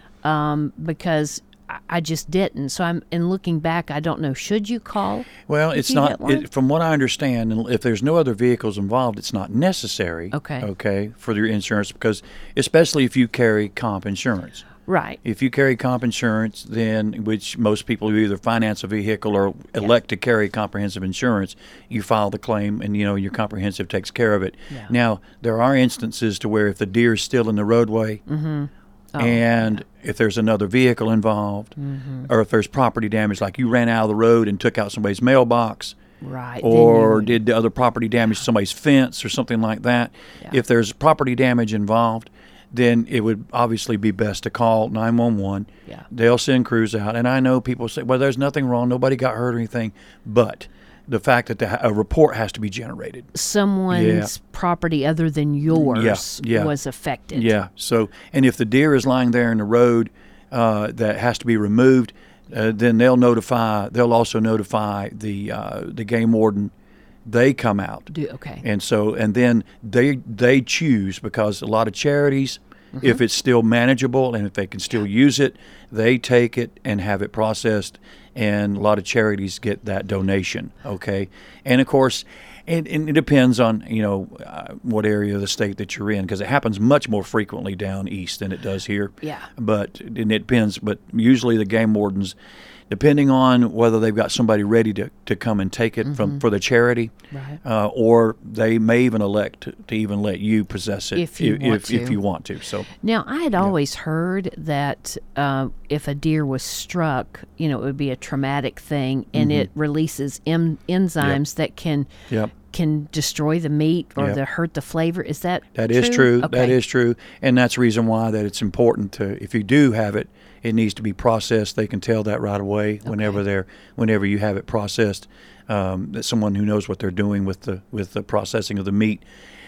[SPEAKER 3] um, because I- I just didn't. So I'm in looking back, I don't know. Should you call?
[SPEAKER 5] Well,
[SPEAKER 3] if
[SPEAKER 5] it's
[SPEAKER 3] you
[SPEAKER 5] not.
[SPEAKER 3] hit one?
[SPEAKER 5] It, from what I understand, and if there's no other vehicles involved, it's not necessary.
[SPEAKER 3] Okay.
[SPEAKER 5] Okay, for your insurance, because especially if you carry comp insurance.
[SPEAKER 3] Right.
[SPEAKER 5] If you carry comp insurance, then which most people who either finance a vehicle or elect to carry comprehensive insurance, you file the claim, and you know your comprehensive takes care of it.
[SPEAKER 3] Yeah.
[SPEAKER 5] Now there are instances to where if the deer is still in the roadway,
[SPEAKER 3] Mm-hmm. Oh,
[SPEAKER 5] and if there's another vehicle involved,
[SPEAKER 3] Mm-hmm.
[SPEAKER 5] or if there's property damage, like you ran out of the road and took out somebody's mailbox,
[SPEAKER 3] Right. then
[SPEAKER 5] or
[SPEAKER 3] you-
[SPEAKER 5] did the other property damage somebody's fence or something like that.
[SPEAKER 3] Yeah.
[SPEAKER 5] If there's property damage involved, then it would obviously be best to call nine one one.
[SPEAKER 3] Yeah.
[SPEAKER 5] They'll send crews out. And I know people say, well, there's nothing wrong. Nobody got hurt or anything. But the fact that the, a report has to be generated.
[SPEAKER 3] someone's property other than yours
[SPEAKER 5] yeah.
[SPEAKER 3] was affected.
[SPEAKER 5] Yeah. So, and if the deer is lying there in the road uh, that has to be removed, uh, then they'll notify. They'll also notify the uh, the game warden. They come out.
[SPEAKER 3] Do, okay.
[SPEAKER 5] And so, and then they they choose, because a lot of charities,
[SPEAKER 3] Mm-hmm.
[SPEAKER 5] if it's still manageable and if they can still use it, they take it and have it processed. And a lot of charities get that donation. Okay, and of course, and, and it depends on you know uh, what area of the state that you're in, because it happens much more frequently down east than it does here.
[SPEAKER 3] Yeah.
[SPEAKER 5] But and it depends. But usually the game wardens, depending on whether they've got somebody ready to, to come and take it from for the charity,
[SPEAKER 3] Right.
[SPEAKER 5] uh, or they may even elect to, to even let you possess it
[SPEAKER 3] If you
[SPEAKER 5] if,
[SPEAKER 3] want
[SPEAKER 5] if, if
[SPEAKER 3] to.
[SPEAKER 5] you want to. So
[SPEAKER 3] Now, I had always heard that uh, if a deer was struck, you know, it would be a traumatic thing, and it releases em- enzymes that can
[SPEAKER 5] Yep.
[SPEAKER 3] can destroy the meat or
[SPEAKER 5] Yep.
[SPEAKER 3] the hurt the flavor. Is that
[SPEAKER 5] that is true.
[SPEAKER 3] Okay.
[SPEAKER 5] That is true, and that's the reason why that it's important to, if you do have it, it needs to be processed. They can tell that right away whenever they're whenever you have it processed. Um, that someone who knows what they're doing with the with the processing of the meat.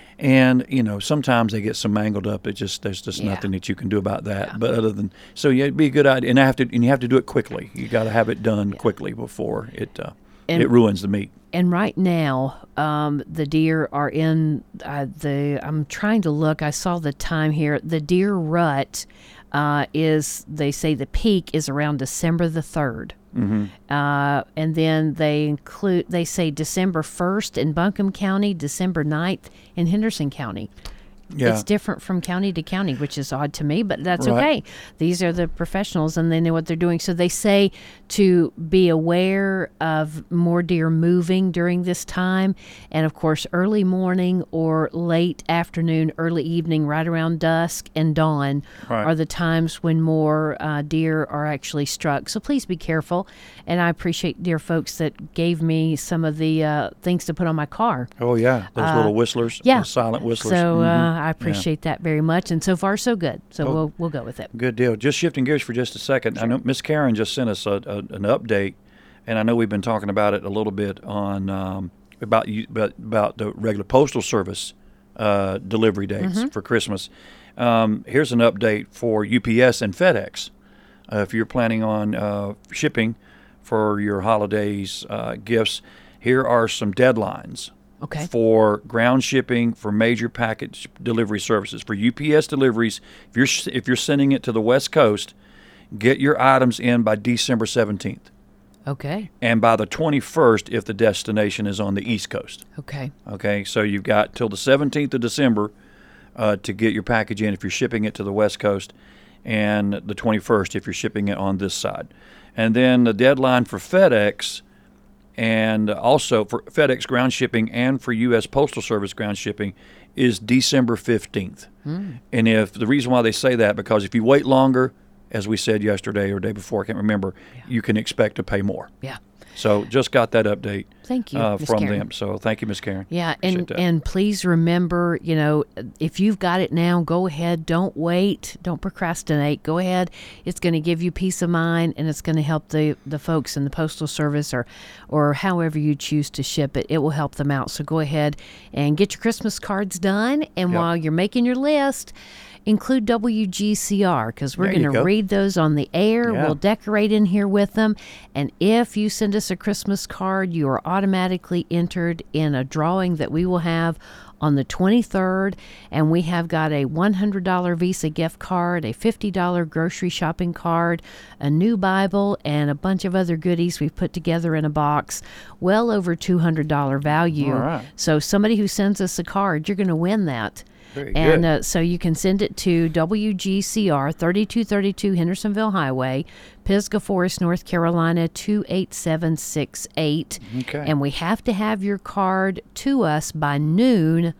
[SPEAKER 5] And you know, sometimes they get so mangled up. It just there's just
[SPEAKER 3] Yeah.
[SPEAKER 5] nothing that you can do about that. But other than so, yeah, it'd be a good idea. And I have to and you have to do it quickly. You got to have it done quickly before it uh,
[SPEAKER 3] And-
[SPEAKER 5] it ruins the meat.
[SPEAKER 3] And right now, um, the deer are in uh, the. I'm trying to look. I saw the time here. The deer rut uh, is. They say the peak is around December the third, mm-hmm. uh, and then they include. They say December first in Buncombe County, December ninth in Henderson County.
[SPEAKER 5] Yeah.
[SPEAKER 3] It's different from county to county, which is odd to me, but that's
[SPEAKER 5] Right.
[SPEAKER 3] okay. These are the professionals and they know what they're doing. So they say to be aware of more deer moving during this time. And of course, early morning or late afternoon, early evening, right around dusk and dawn
[SPEAKER 5] Right.
[SPEAKER 3] are the times when more uh, deer are actually struck. So please be careful. And I appreciate dear folks that gave me some of the uh, things to put on my car.
[SPEAKER 5] Oh yeah, those little whistlers.
[SPEAKER 3] Uh, Yeah.
[SPEAKER 5] the silent whistlers.
[SPEAKER 3] So
[SPEAKER 5] Mhm.
[SPEAKER 3] uh, I appreciate that very much. And so far, so good. So
[SPEAKER 5] Oh.
[SPEAKER 3] we'll we'll go with it.
[SPEAKER 5] Good deal. Just shifting gears for just a second. I know Miss Karen just sent us a, a, an update, and I know we've been talking about it a little bit on um, about you about, about the regular postal service uh, delivery dates
[SPEAKER 3] Mm-hmm.
[SPEAKER 5] for Christmas. Um, here's an update for U P S and FedEx. Uh, if you're planning on uh, shipping for your holidays uh, gifts, here are some deadlines.
[SPEAKER 3] Okay.
[SPEAKER 5] For ground shipping, for major package delivery services, for U P S deliveries. If you're if you're sending it to the West Coast, get your items in by December seventeenth.
[SPEAKER 3] Okay.
[SPEAKER 5] And by the twenty-first, if the destination is on the East Coast.
[SPEAKER 3] Okay.
[SPEAKER 5] Okay. So you've got till the seventeenth of December uh, to get your package in if you're shipping it to the West Coast, and the twenty-first if you're shipping it on this side. And then the deadline for FedEx. And also for FedEx ground shipping and for U S Postal Service ground shipping is December fifteenth. Mm. And if the reason why they say that, because if you wait longer, as we said yesterday or day before, I can't remember, yeah. you can expect to pay more.
[SPEAKER 3] Yeah.
[SPEAKER 5] So just got that update.
[SPEAKER 3] Thank you,
[SPEAKER 5] uh,
[SPEAKER 3] Miz
[SPEAKER 5] from
[SPEAKER 3] Karen.
[SPEAKER 5] them. So thank you, Miz Karen.
[SPEAKER 3] Yeah,
[SPEAKER 5] Appreciate
[SPEAKER 3] and
[SPEAKER 5] that.
[SPEAKER 3] and please remember, you know, if you've got it now, go ahead. Don't wait. Don't procrastinate. Go ahead. It's going to give you peace of mind, and it's going to help the, the folks in the Postal Service or or however you choose to ship it. It will help them out. So go ahead and get your Christmas cards done. And
[SPEAKER 5] Yep.
[SPEAKER 3] while you're making your list, include W G C R, because we're
[SPEAKER 5] There you
[SPEAKER 3] going to
[SPEAKER 5] go.
[SPEAKER 3] read those on the air.
[SPEAKER 5] Yeah.
[SPEAKER 3] We'll decorate in here with them. And if you send us a Christmas card, you are automatically entered in a drawing that we will have on the twenty-third. And we have got a one hundred dollars Visa gift card, a fifty dollars grocery shopping card, a new Bible, and a bunch of other goodies we've put together in a box. Well over two hundred dollars value.
[SPEAKER 5] All right.
[SPEAKER 3] So somebody who sends us a card, you're going to win that.
[SPEAKER 5] Very
[SPEAKER 3] and
[SPEAKER 5] good.
[SPEAKER 3] uh, so you can send it to W G C R, thirty-two thirty-two Hendersonville Highway, Pisgah Forest, North Carolina, two eight seven six eight.
[SPEAKER 5] Okay.
[SPEAKER 3] And we have to have your card to us by noon.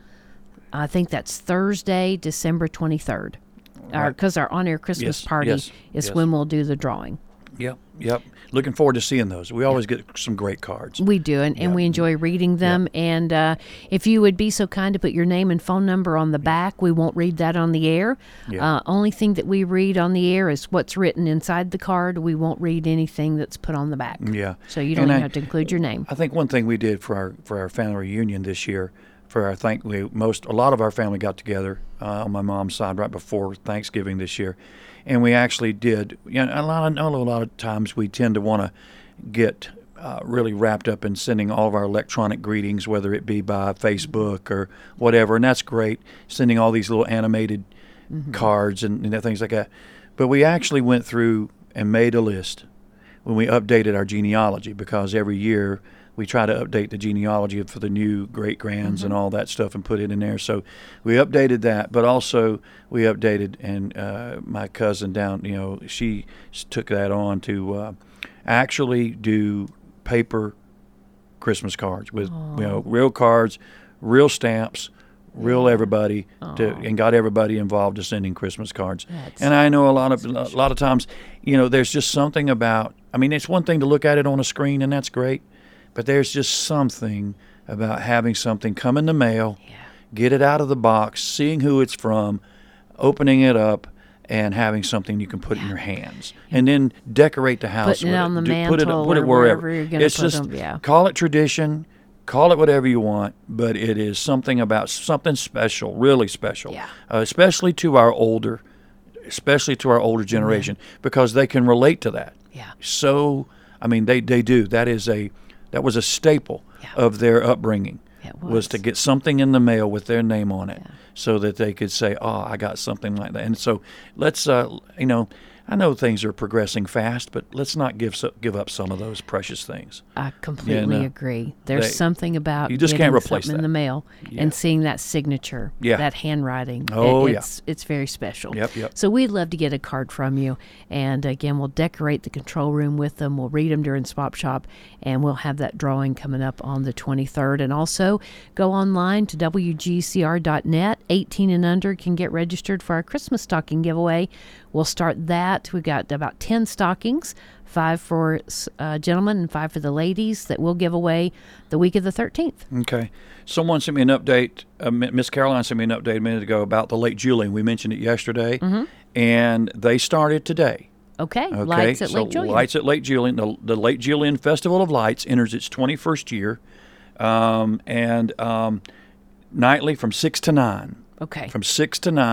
[SPEAKER 3] I think that's Thursday, December twenty-third. Because our, our on-air Christmas
[SPEAKER 5] Yes,
[SPEAKER 3] party
[SPEAKER 5] yes,
[SPEAKER 3] is
[SPEAKER 5] yes.
[SPEAKER 3] when we'll do the drawing.
[SPEAKER 5] Yep, yep. Looking forward to seeing those. We always get some great cards.
[SPEAKER 3] We do, and, and
[SPEAKER 5] Yeah.
[SPEAKER 3] we enjoy reading them. And uh, if you would be so kind to put your name and phone number on the back, we won't read that on the air.
[SPEAKER 5] Yeah.
[SPEAKER 3] Uh, only thing that we read on the air is what's written inside the card. We won't read anything that's put on the back.
[SPEAKER 5] Yeah.
[SPEAKER 3] So you don't
[SPEAKER 5] And
[SPEAKER 3] even
[SPEAKER 5] I-
[SPEAKER 3] have to include your name.
[SPEAKER 5] I think one thing we did for our for our family reunion this year, for our thank we most a lot of our family got together uh, on my mom's side right before Thanksgiving this year, and we actually did. You know, a lot of, I know a lot of times we tend to want to get uh, really wrapped up in sending all of our electronic greetings, whether it be by Facebook or whatever, and that's great. Sending all these little animated mm-hmm. cards and, and things like that, but we actually went through and made a list when we updated our genealogy, because every year we try to update the genealogy for the new great-grands mm-hmm. and all that stuff and put it in there. So we updated that, but also we updated, and uh, my cousin down, you know, she took that on to uh, actually do paper Christmas cards with, Aww. you know, real cards, real stamps, real everybody, to, and got everybody involved to sending Christmas cards.
[SPEAKER 3] That's
[SPEAKER 5] and I know a lot of a lot of times, you know, there's just something about. I mean, it's one thing to look at it on a screen, and that's great, but there's just something about having something come in the mail,
[SPEAKER 3] yeah.
[SPEAKER 5] get it out of the box, seeing who it's from, opening it up, and having something you can put yeah. in your hands, and then decorate the house
[SPEAKER 3] Putting
[SPEAKER 5] with
[SPEAKER 3] it on the
[SPEAKER 5] Do-
[SPEAKER 3] mantle
[SPEAKER 5] put it, put it
[SPEAKER 3] or
[SPEAKER 5] wherever.
[SPEAKER 3] wherever you're gonna
[SPEAKER 5] it's
[SPEAKER 3] put
[SPEAKER 5] just
[SPEAKER 3] them, yeah.
[SPEAKER 5] call it tradition, call it whatever you want, but it is something about something special, really special,
[SPEAKER 3] Yeah.
[SPEAKER 5] uh, especially to our older, especially to our older generation, mm-hmm. because they can relate to that.
[SPEAKER 3] Yeah.
[SPEAKER 5] So, I mean, they, they do. That is a that was a staple
[SPEAKER 3] Yeah.
[SPEAKER 5] of their upbringing.
[SPEAKER 3] It
[SPEAKER 5] was.
[SPEAKER 3] was.
[SPEAKER 5] to get something in the mail with their name on it,
[SPEAKER 3] Yeah.
[SPEAKER 5] so that they could say, "Oh, I got something like that." And so, let's, uh, you know, I know things are progressing fast, but let's not give so, give up some of those precious things.
[SPEAKER 3] I completely
[SPEAKER 5] Yeah, no.
[SPEAKER 3] agree. There's
[SPEAKER 5] They-
[SPEAKER 3] something about
[SPEAKER 5] you just
[SPEAKER 3] getting
[SPEAKER 5] can't replace
[SPEAKER 3] something in
[SPEAKER 5] that.
[SPEAKER 3] the mail
[SPEAKER 5] Yeah.
[SPEAKER 3] and seeing that signature,
[SPEAKER 5] Yeah.
[SPEAKER 3] that handwriting.
[SPEAKER 5] Oh,
[SPEAKER 3] it,
[SPEAKER 5] yeah.
[SPEAKER 3] it's, It's very special.
[SPEAKER 5] Yep, yep.
[SPEAKER 3] So we'd love to get a card from you. And again, we'll decorate the control room with them. We'll read them during Swap Shop, and we'll have that drawing coming up on the twenty-third. And also go online to W G C R dot net. eighteen and under can get registered for our Christmas stocking giveaway. We'll start that. We've got about ten stockings, five for uh, gentlemen and five for the ladies, that we'll give away the week of the thirteenth.
[SPEAKER 5] Okay. Someone sent me an update. Uh, Miss Caroline sent me an update a minute ago about the Lake Julian. We mentioned it yesterday,
[SPEAKER 3] Mm-hmm.
[SPEAKER 5] and they started today.
[SPEAKER 3] Okay.
[SPEAKER 5] Okay,
[SPEAKER 3] Lights at
[SPEAKER 5] so
[SPEAKER 3] Lake Julian.
[SPEAKER 5] Lights at Lake Julian. The, the Lake Julian Festival of Lights enters its twenty-first year, um, and um, nightly from six to nine.
[SPEAKER 3] Okay.
[SPEAKER 5] From six to nine,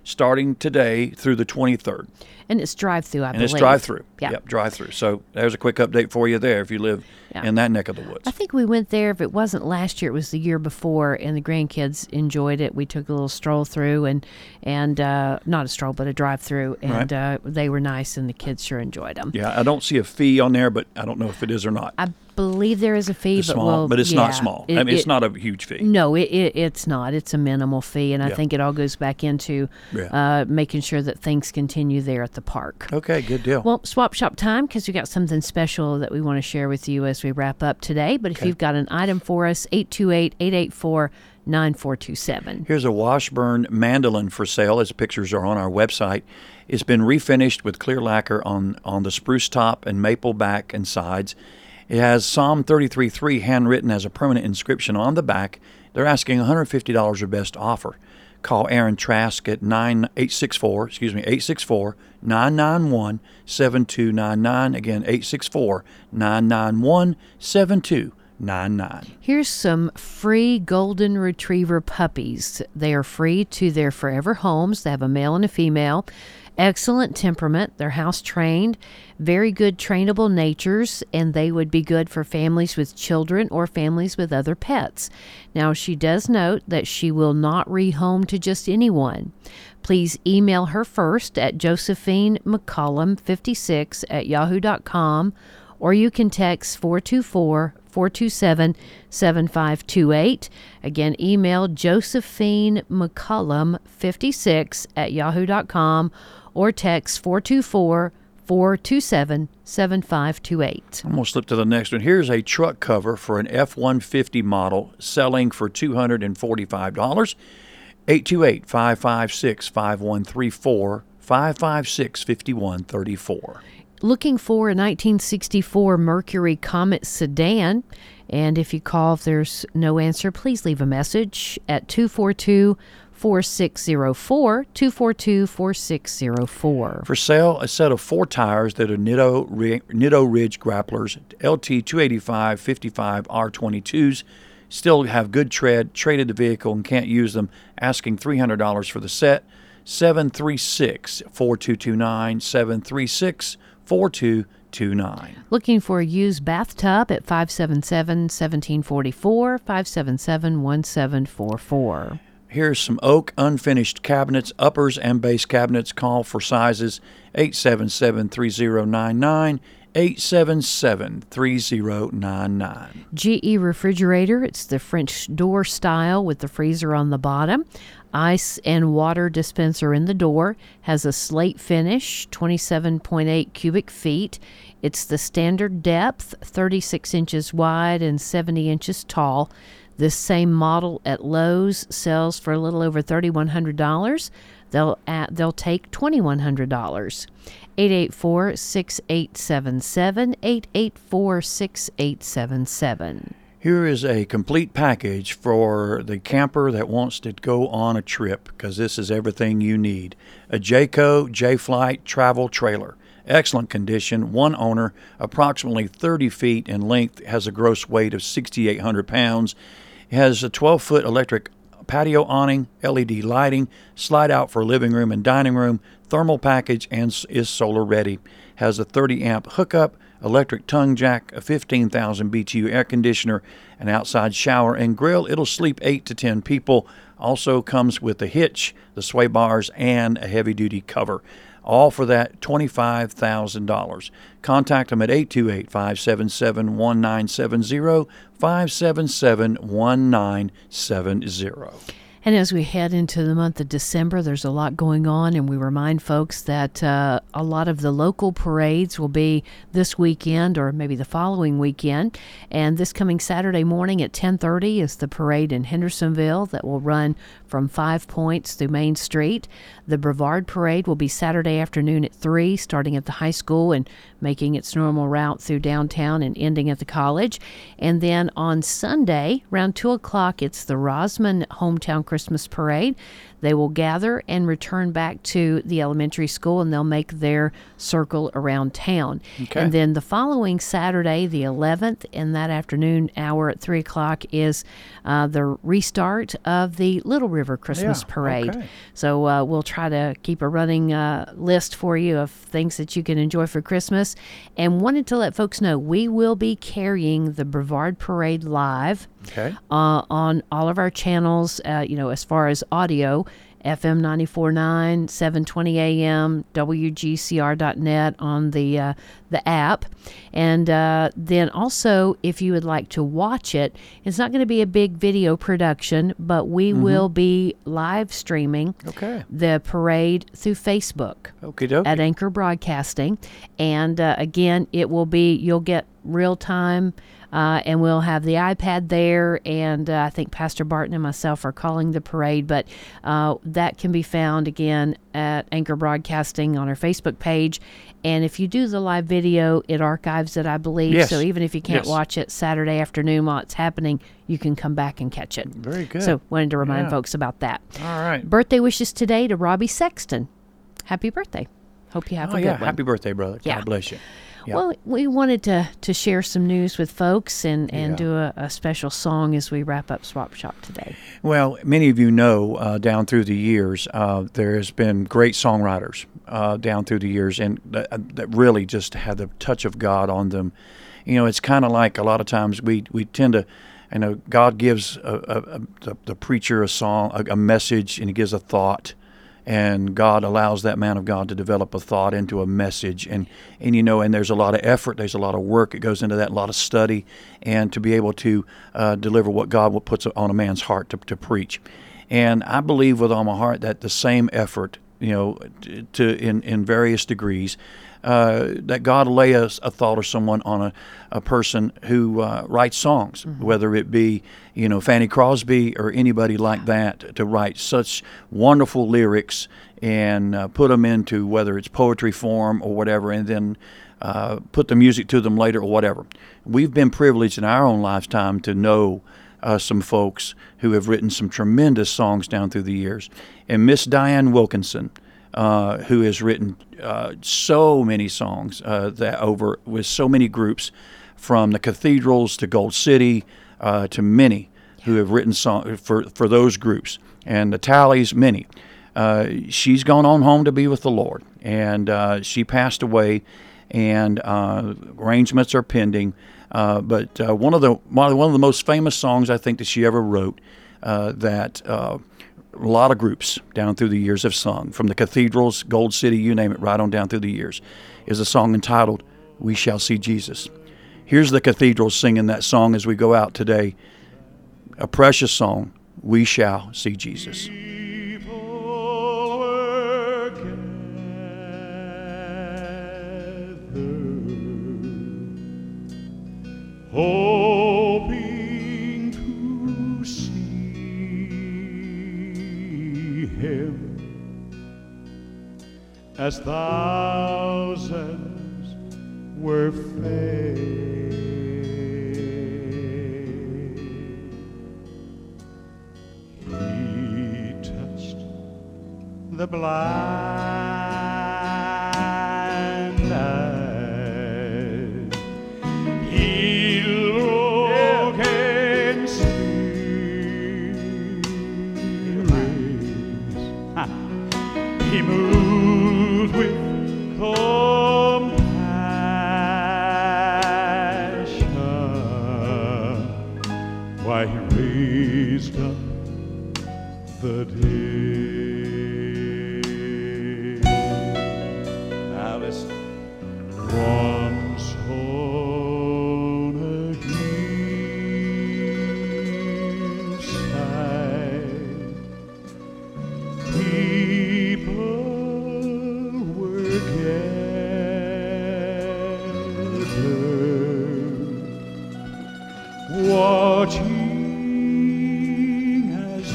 [SPEAKER 5] starting today through the twenty-third.
[SPEAKER 3] And it's drive-through, I
[SPEAKER 5] and
[SPEAKER 3] believe.
[SPEAKER 5] And it's drive-through.
[SPEAKER 3] Yeah.
[SPEAKER 5] Yep, drive-through. So there's a quick update for you there if you live yeah. in that neck of the woods.
[SPEAKER 3] I think we went there, if it wasn't last year, it was the year before, and the grandkids enjoyed it. We took a little stroll through, and, and uh, not a stroll, but a drive-through, and right. uh, they were nice, and the kids sure enjoyed them.
[SPEAKER 5] Yeah, I don't see a fee on there, but I don't know if it is or not.
[SPEAKER 3] I believe there is a fee,
[SPEAKER 5] it's
[SPEAKER 3] but
[SPEAKER 5] small,
[SPEAKER 3] well,
[SPEAKER 5] but it's
[SPEAKER 3] yeah,
[SPEAKER 5] not small.
[SPEAKER 3] It,
[SPEAKER 5] I mean,
[SPEAKER 3] it,
[SPEAKER 5] it's not a huge fee.
[SPEAKER 3] No, it, it it's not. It's a minimal fee, and I
[SPEAKER 5] yeah.
[SPEAKER 3] think it all goes back into
[SPEAKER 5] yeah.
[SPEAKER 3] uh, making sure that things continue there at the park.
[SPEAKER 5] Okay, good deal.
[SPEAKER 3] Well, swap shop time, because we got something special that we want to share with you as we wrap up today. But if
[SPEAKER 5] okay.
[SPEAKER 3] you've got an item for us, eight two eight, eight eight four, nine four two seven.
[SPEAKER 5] Here's a Washburn mandolin for sale, as pictures are on our website. It's been refinished with clear lacquer on, on the spruce top and maple back and sides. It has Psalm thirty-three three handwritten as a permanent inscription on the back. They're asking one hundred fifty dollars or best offer. Call Aaron Trask at nine eight six four, excuse me, eight six four, nine nine one, seven two nine nine. Again, eight six four, nine nine one, seven two nine nine.
[SPEAKER 3] Here's some free golden retriever puppies. They are free to their forever homes. They have a male and a female. Excellent temperament. They're house trained, very good trainable natures, and they would be good for families with children or families with other pets. Now, she does note that she will not rehome to just anyone. Please email her first at Josephine McCollum fifty-six at yahoo dot com, or you can text four two four, four two seven, seven five two eight. Again, email Josephine McCollum fifty-six at yahoo dot com, or text four two four, four two seven, seven five two eight.
[SPEAKER 5] I'm going to slip to the next one. Here's a truck cover for an F one fifty model selling for two hundred forty-five dollars. eight two eight, five five six, five one three four, five five six, five one three four.
[SPEAKER 3] Looking for a nineteen sixty-four Mercury Comet sedan, and if you call, if there's no answer, please leave a message at two four two, four six zero four, two four two, four six zero four.
[SPEAKER 5] For sale, a set of four tires that are Nitto, Nitto Ridge Grapplers, L T two eighty-five fifty-five R twenty-twos. Still have good tread, traded the vehicle and can't use them, asking three hundred dollars for the set. seven three six, four two two nine, seven three six, four two two nine.
[SPEAKER 3] Looking for a used bathtub at five seven seven, one seven four four, five seven seven, one seven four four.
[SPEAKER 5] Here's some oak unfinished cabinets, uppers and base cabinets. Call for sizes eight seven seven, three zero nine nine, eight seven seven, three zero nine nine.
[SPEAKER 3] G E refrigerator. It's the French door style with the freezer on the bottom. Ice and water dispenser in the door. Has a slate finish, twenty-seven point eight cubic feet. It's the standard depth, thirty-six inches wide and seventy inches tall. This same model at Lowe's sells for a little over three thousand one hundred dollars. They'll at, they'll take two thousand one hundred dollars. eight eight four, six eight seven seven, eight eight four, six eight seven seven.
[SPEAKER 5] Here is a complete package for the camper that wants to go on a trip, because this is everything you need. A Jayco J-Flight travel trailer. Excellent condition, one owner, approximately thirty feet in length, has a gross weight of six thousand eight hundred pounds. It has a twelve-foot electric patio awning, L E D lighting, slide out for living room and dining room, thermal package, and is solar ready. Has a thirty amp hookup, electric tongue jack, a fifteen thousand B T U air conditioner, an outside shower and grill. It'll sleep eight to ten people. Also comes with a hitch, the sway bars, and a heavy-duty cover. All for that twenty-five thousand dollars. Contact them at eight two eight, five seven seven, one nine seven zero, five seven seven, one nine seven zero.
[SPEAKER 3] And as we head into the month of December, there's a lot going on, and we remind folks that uh, a lot of the local parades will be this weekend or maybe the following weekend. And this coming Saturday morning at ten thirty is the parade in Hendersonville that will run from Five Points through Main Street. The Brevard Parade will be Saturday afternoon at three, starting at the high school and making its normal route through downtown and ending at the college. And then on Sunday, around two o'clock, it's the Rosman Hometown Christmas Christmas parade. They will gather and return back to the elementary school, and they'll make their circle around town.
[SPEAKER 5] Okay.
[SPEAKER 3] And then the following Saturday, the eleventh, in that afternoon hour at three o'clock, is uh, the restart of the Little River Christmas
[SPEAKER 5] Yeah,
[SPEAKER 3] parade.
[SPEAKER 5] okay.
[SPEAKER 3] So uh, we'll try to keep a running uh, list for you of things that you can enjoy for Christmas. And wanted to let folks know we will be carrying the Brevard Parade live
[SPEAKER 5] Okay.
[SPEAKER 3] uh, on all of our channels, uh, you know, as far as audio, F M ninety-four point nine, seven twenty A M, W G C R dot net on the uh, the app. And uh, then also, if you would like to watch it, it's not going to be a big video production, but we
[SPEAKER 5] Mm-hmm.
[SPEAKER 3] will be live streaming
[SPEAKER 5] Okay.
[SPEAKER 3] the parade through Facebook
[SPEAKER 5] Okie dokie.
[SPEAKER 3] at Anchor Broadcasting. And uh, again, it will be, you'll get real time, uh, and we'll have the iPad there. And uh, I think Pastor Barton and myself are calling the parade, but uh, that can be found again at Anchor Broadcasting on our Facebook page. And if you do the live video, it archives it, I believe.
[SPEAKER 5] Yes.
[SPEAKER 3] So even if you can't
[SPEAKER 5] Yes.
[SPEAKER 3] watch it Saturday afternoon while it's happening, you can come back and catch it.
[SPEAKER 5] Very good.
[SPEAKER 3] So wanted to remind
[SPEAKER 5] Yeah.
[SPEAKER 3] folks about that.
[SPEAKER 5] All right.
[SPEAKER 3] Birthday wishes today to Robbie Sexton. Happy birthday. Hope you have
[SPEAKER 5] Oh,
[SPEAKER 3] a good
[SPEAKER 5] yeah.
[SPEAKER 3] one.
[SPEAKER 5] Happy birthday, brother.
[SPEAKER 3] Yeah.
[SPEAKER 5] God bless you. Yeah.
[SPEAKER 3] Well, we wanted to, to share some news with folks and, and
[SPEAKER 5] Yeah.
[SPEAKER 3] do a, a special song as we wrap up Swap Shop today.
[SPEAKER 5] Well, many of you know uh, down through the years, uh, there has been great songwriters uh, down through the years, and that, that really just have the touch of God on them. You know, it's kind of like a lot of times we, we tend to, you know, God gives a, a, a, the, the preacher a song, a, a message, and he gives a thought. And God allows that man of God to develop a thought into a message. And, and you know, and there's a lot of effort, there's a lot of work that goes into that, a lot of study, and to be able to uh, deliver what God puts on a man's heart to, to preach. And I believe with all my heart that the same effort, you know, to in, in various degrees, uh, that God lay a, a thought or someone on a, a person who uh, writes songs, mm-hmm. whether it be, you know, Fanny Crosby or anybody like that, to write such wonderful lyrics and uh, put them into whether it's poetry form or whatever, and then uh, put the music to them later or whatever. We've been privileged in our own lifetime to know uh, some folks who have written some tremendous songs down through the years. And Miss Diane Wilkinson, Uh, who has written uh, so many songs uh, that over with so many groups, from the Cathedrals to Gold City uh, to many who have written songs for, for those groups, and the Tallies, many. Uh, she's gone on home to be with the Lord, and uh, she passed away, and uh, arrangements are pending. Uh, but uh, one of the one of the most famous songs I think that she ever wrote, uh, that. Uh, A lot of groups down through the years have sung, from the Cathedrals, Gold City, you name it, right on down through the years, is a song entitled, We Shall See Jesus. Here's the Cathedrals singing that song as we go out today. A precious song, We Shall See Jesus.
[SPEAKER 4] People were gathered, hoping to see him, as thousands were fain. He touched the blind eyes, healed broken spirits. Ha. He moved with compassion, why he raised up the dead. Now listen. Once on a hillside, people were gathered, watching as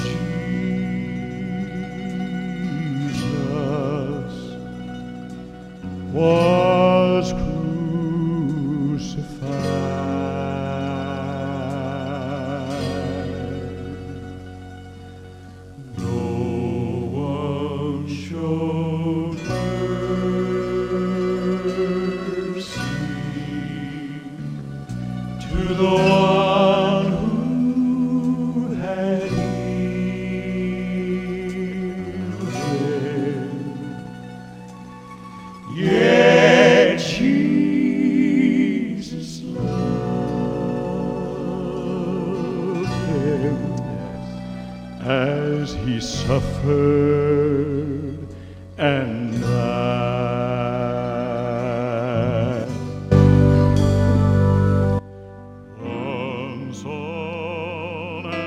[SPEAKER 4] Jesus was crucified. to the one who had healed him. Yet Jesus loved him as he suffered and died. Once on a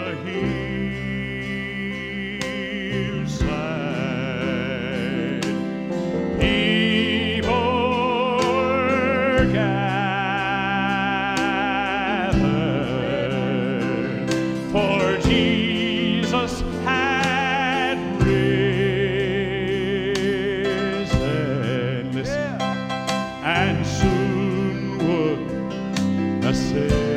[SPEAKER 4] hillside, people were gathered, for Jesus had risen. Listen. And soon would the Savior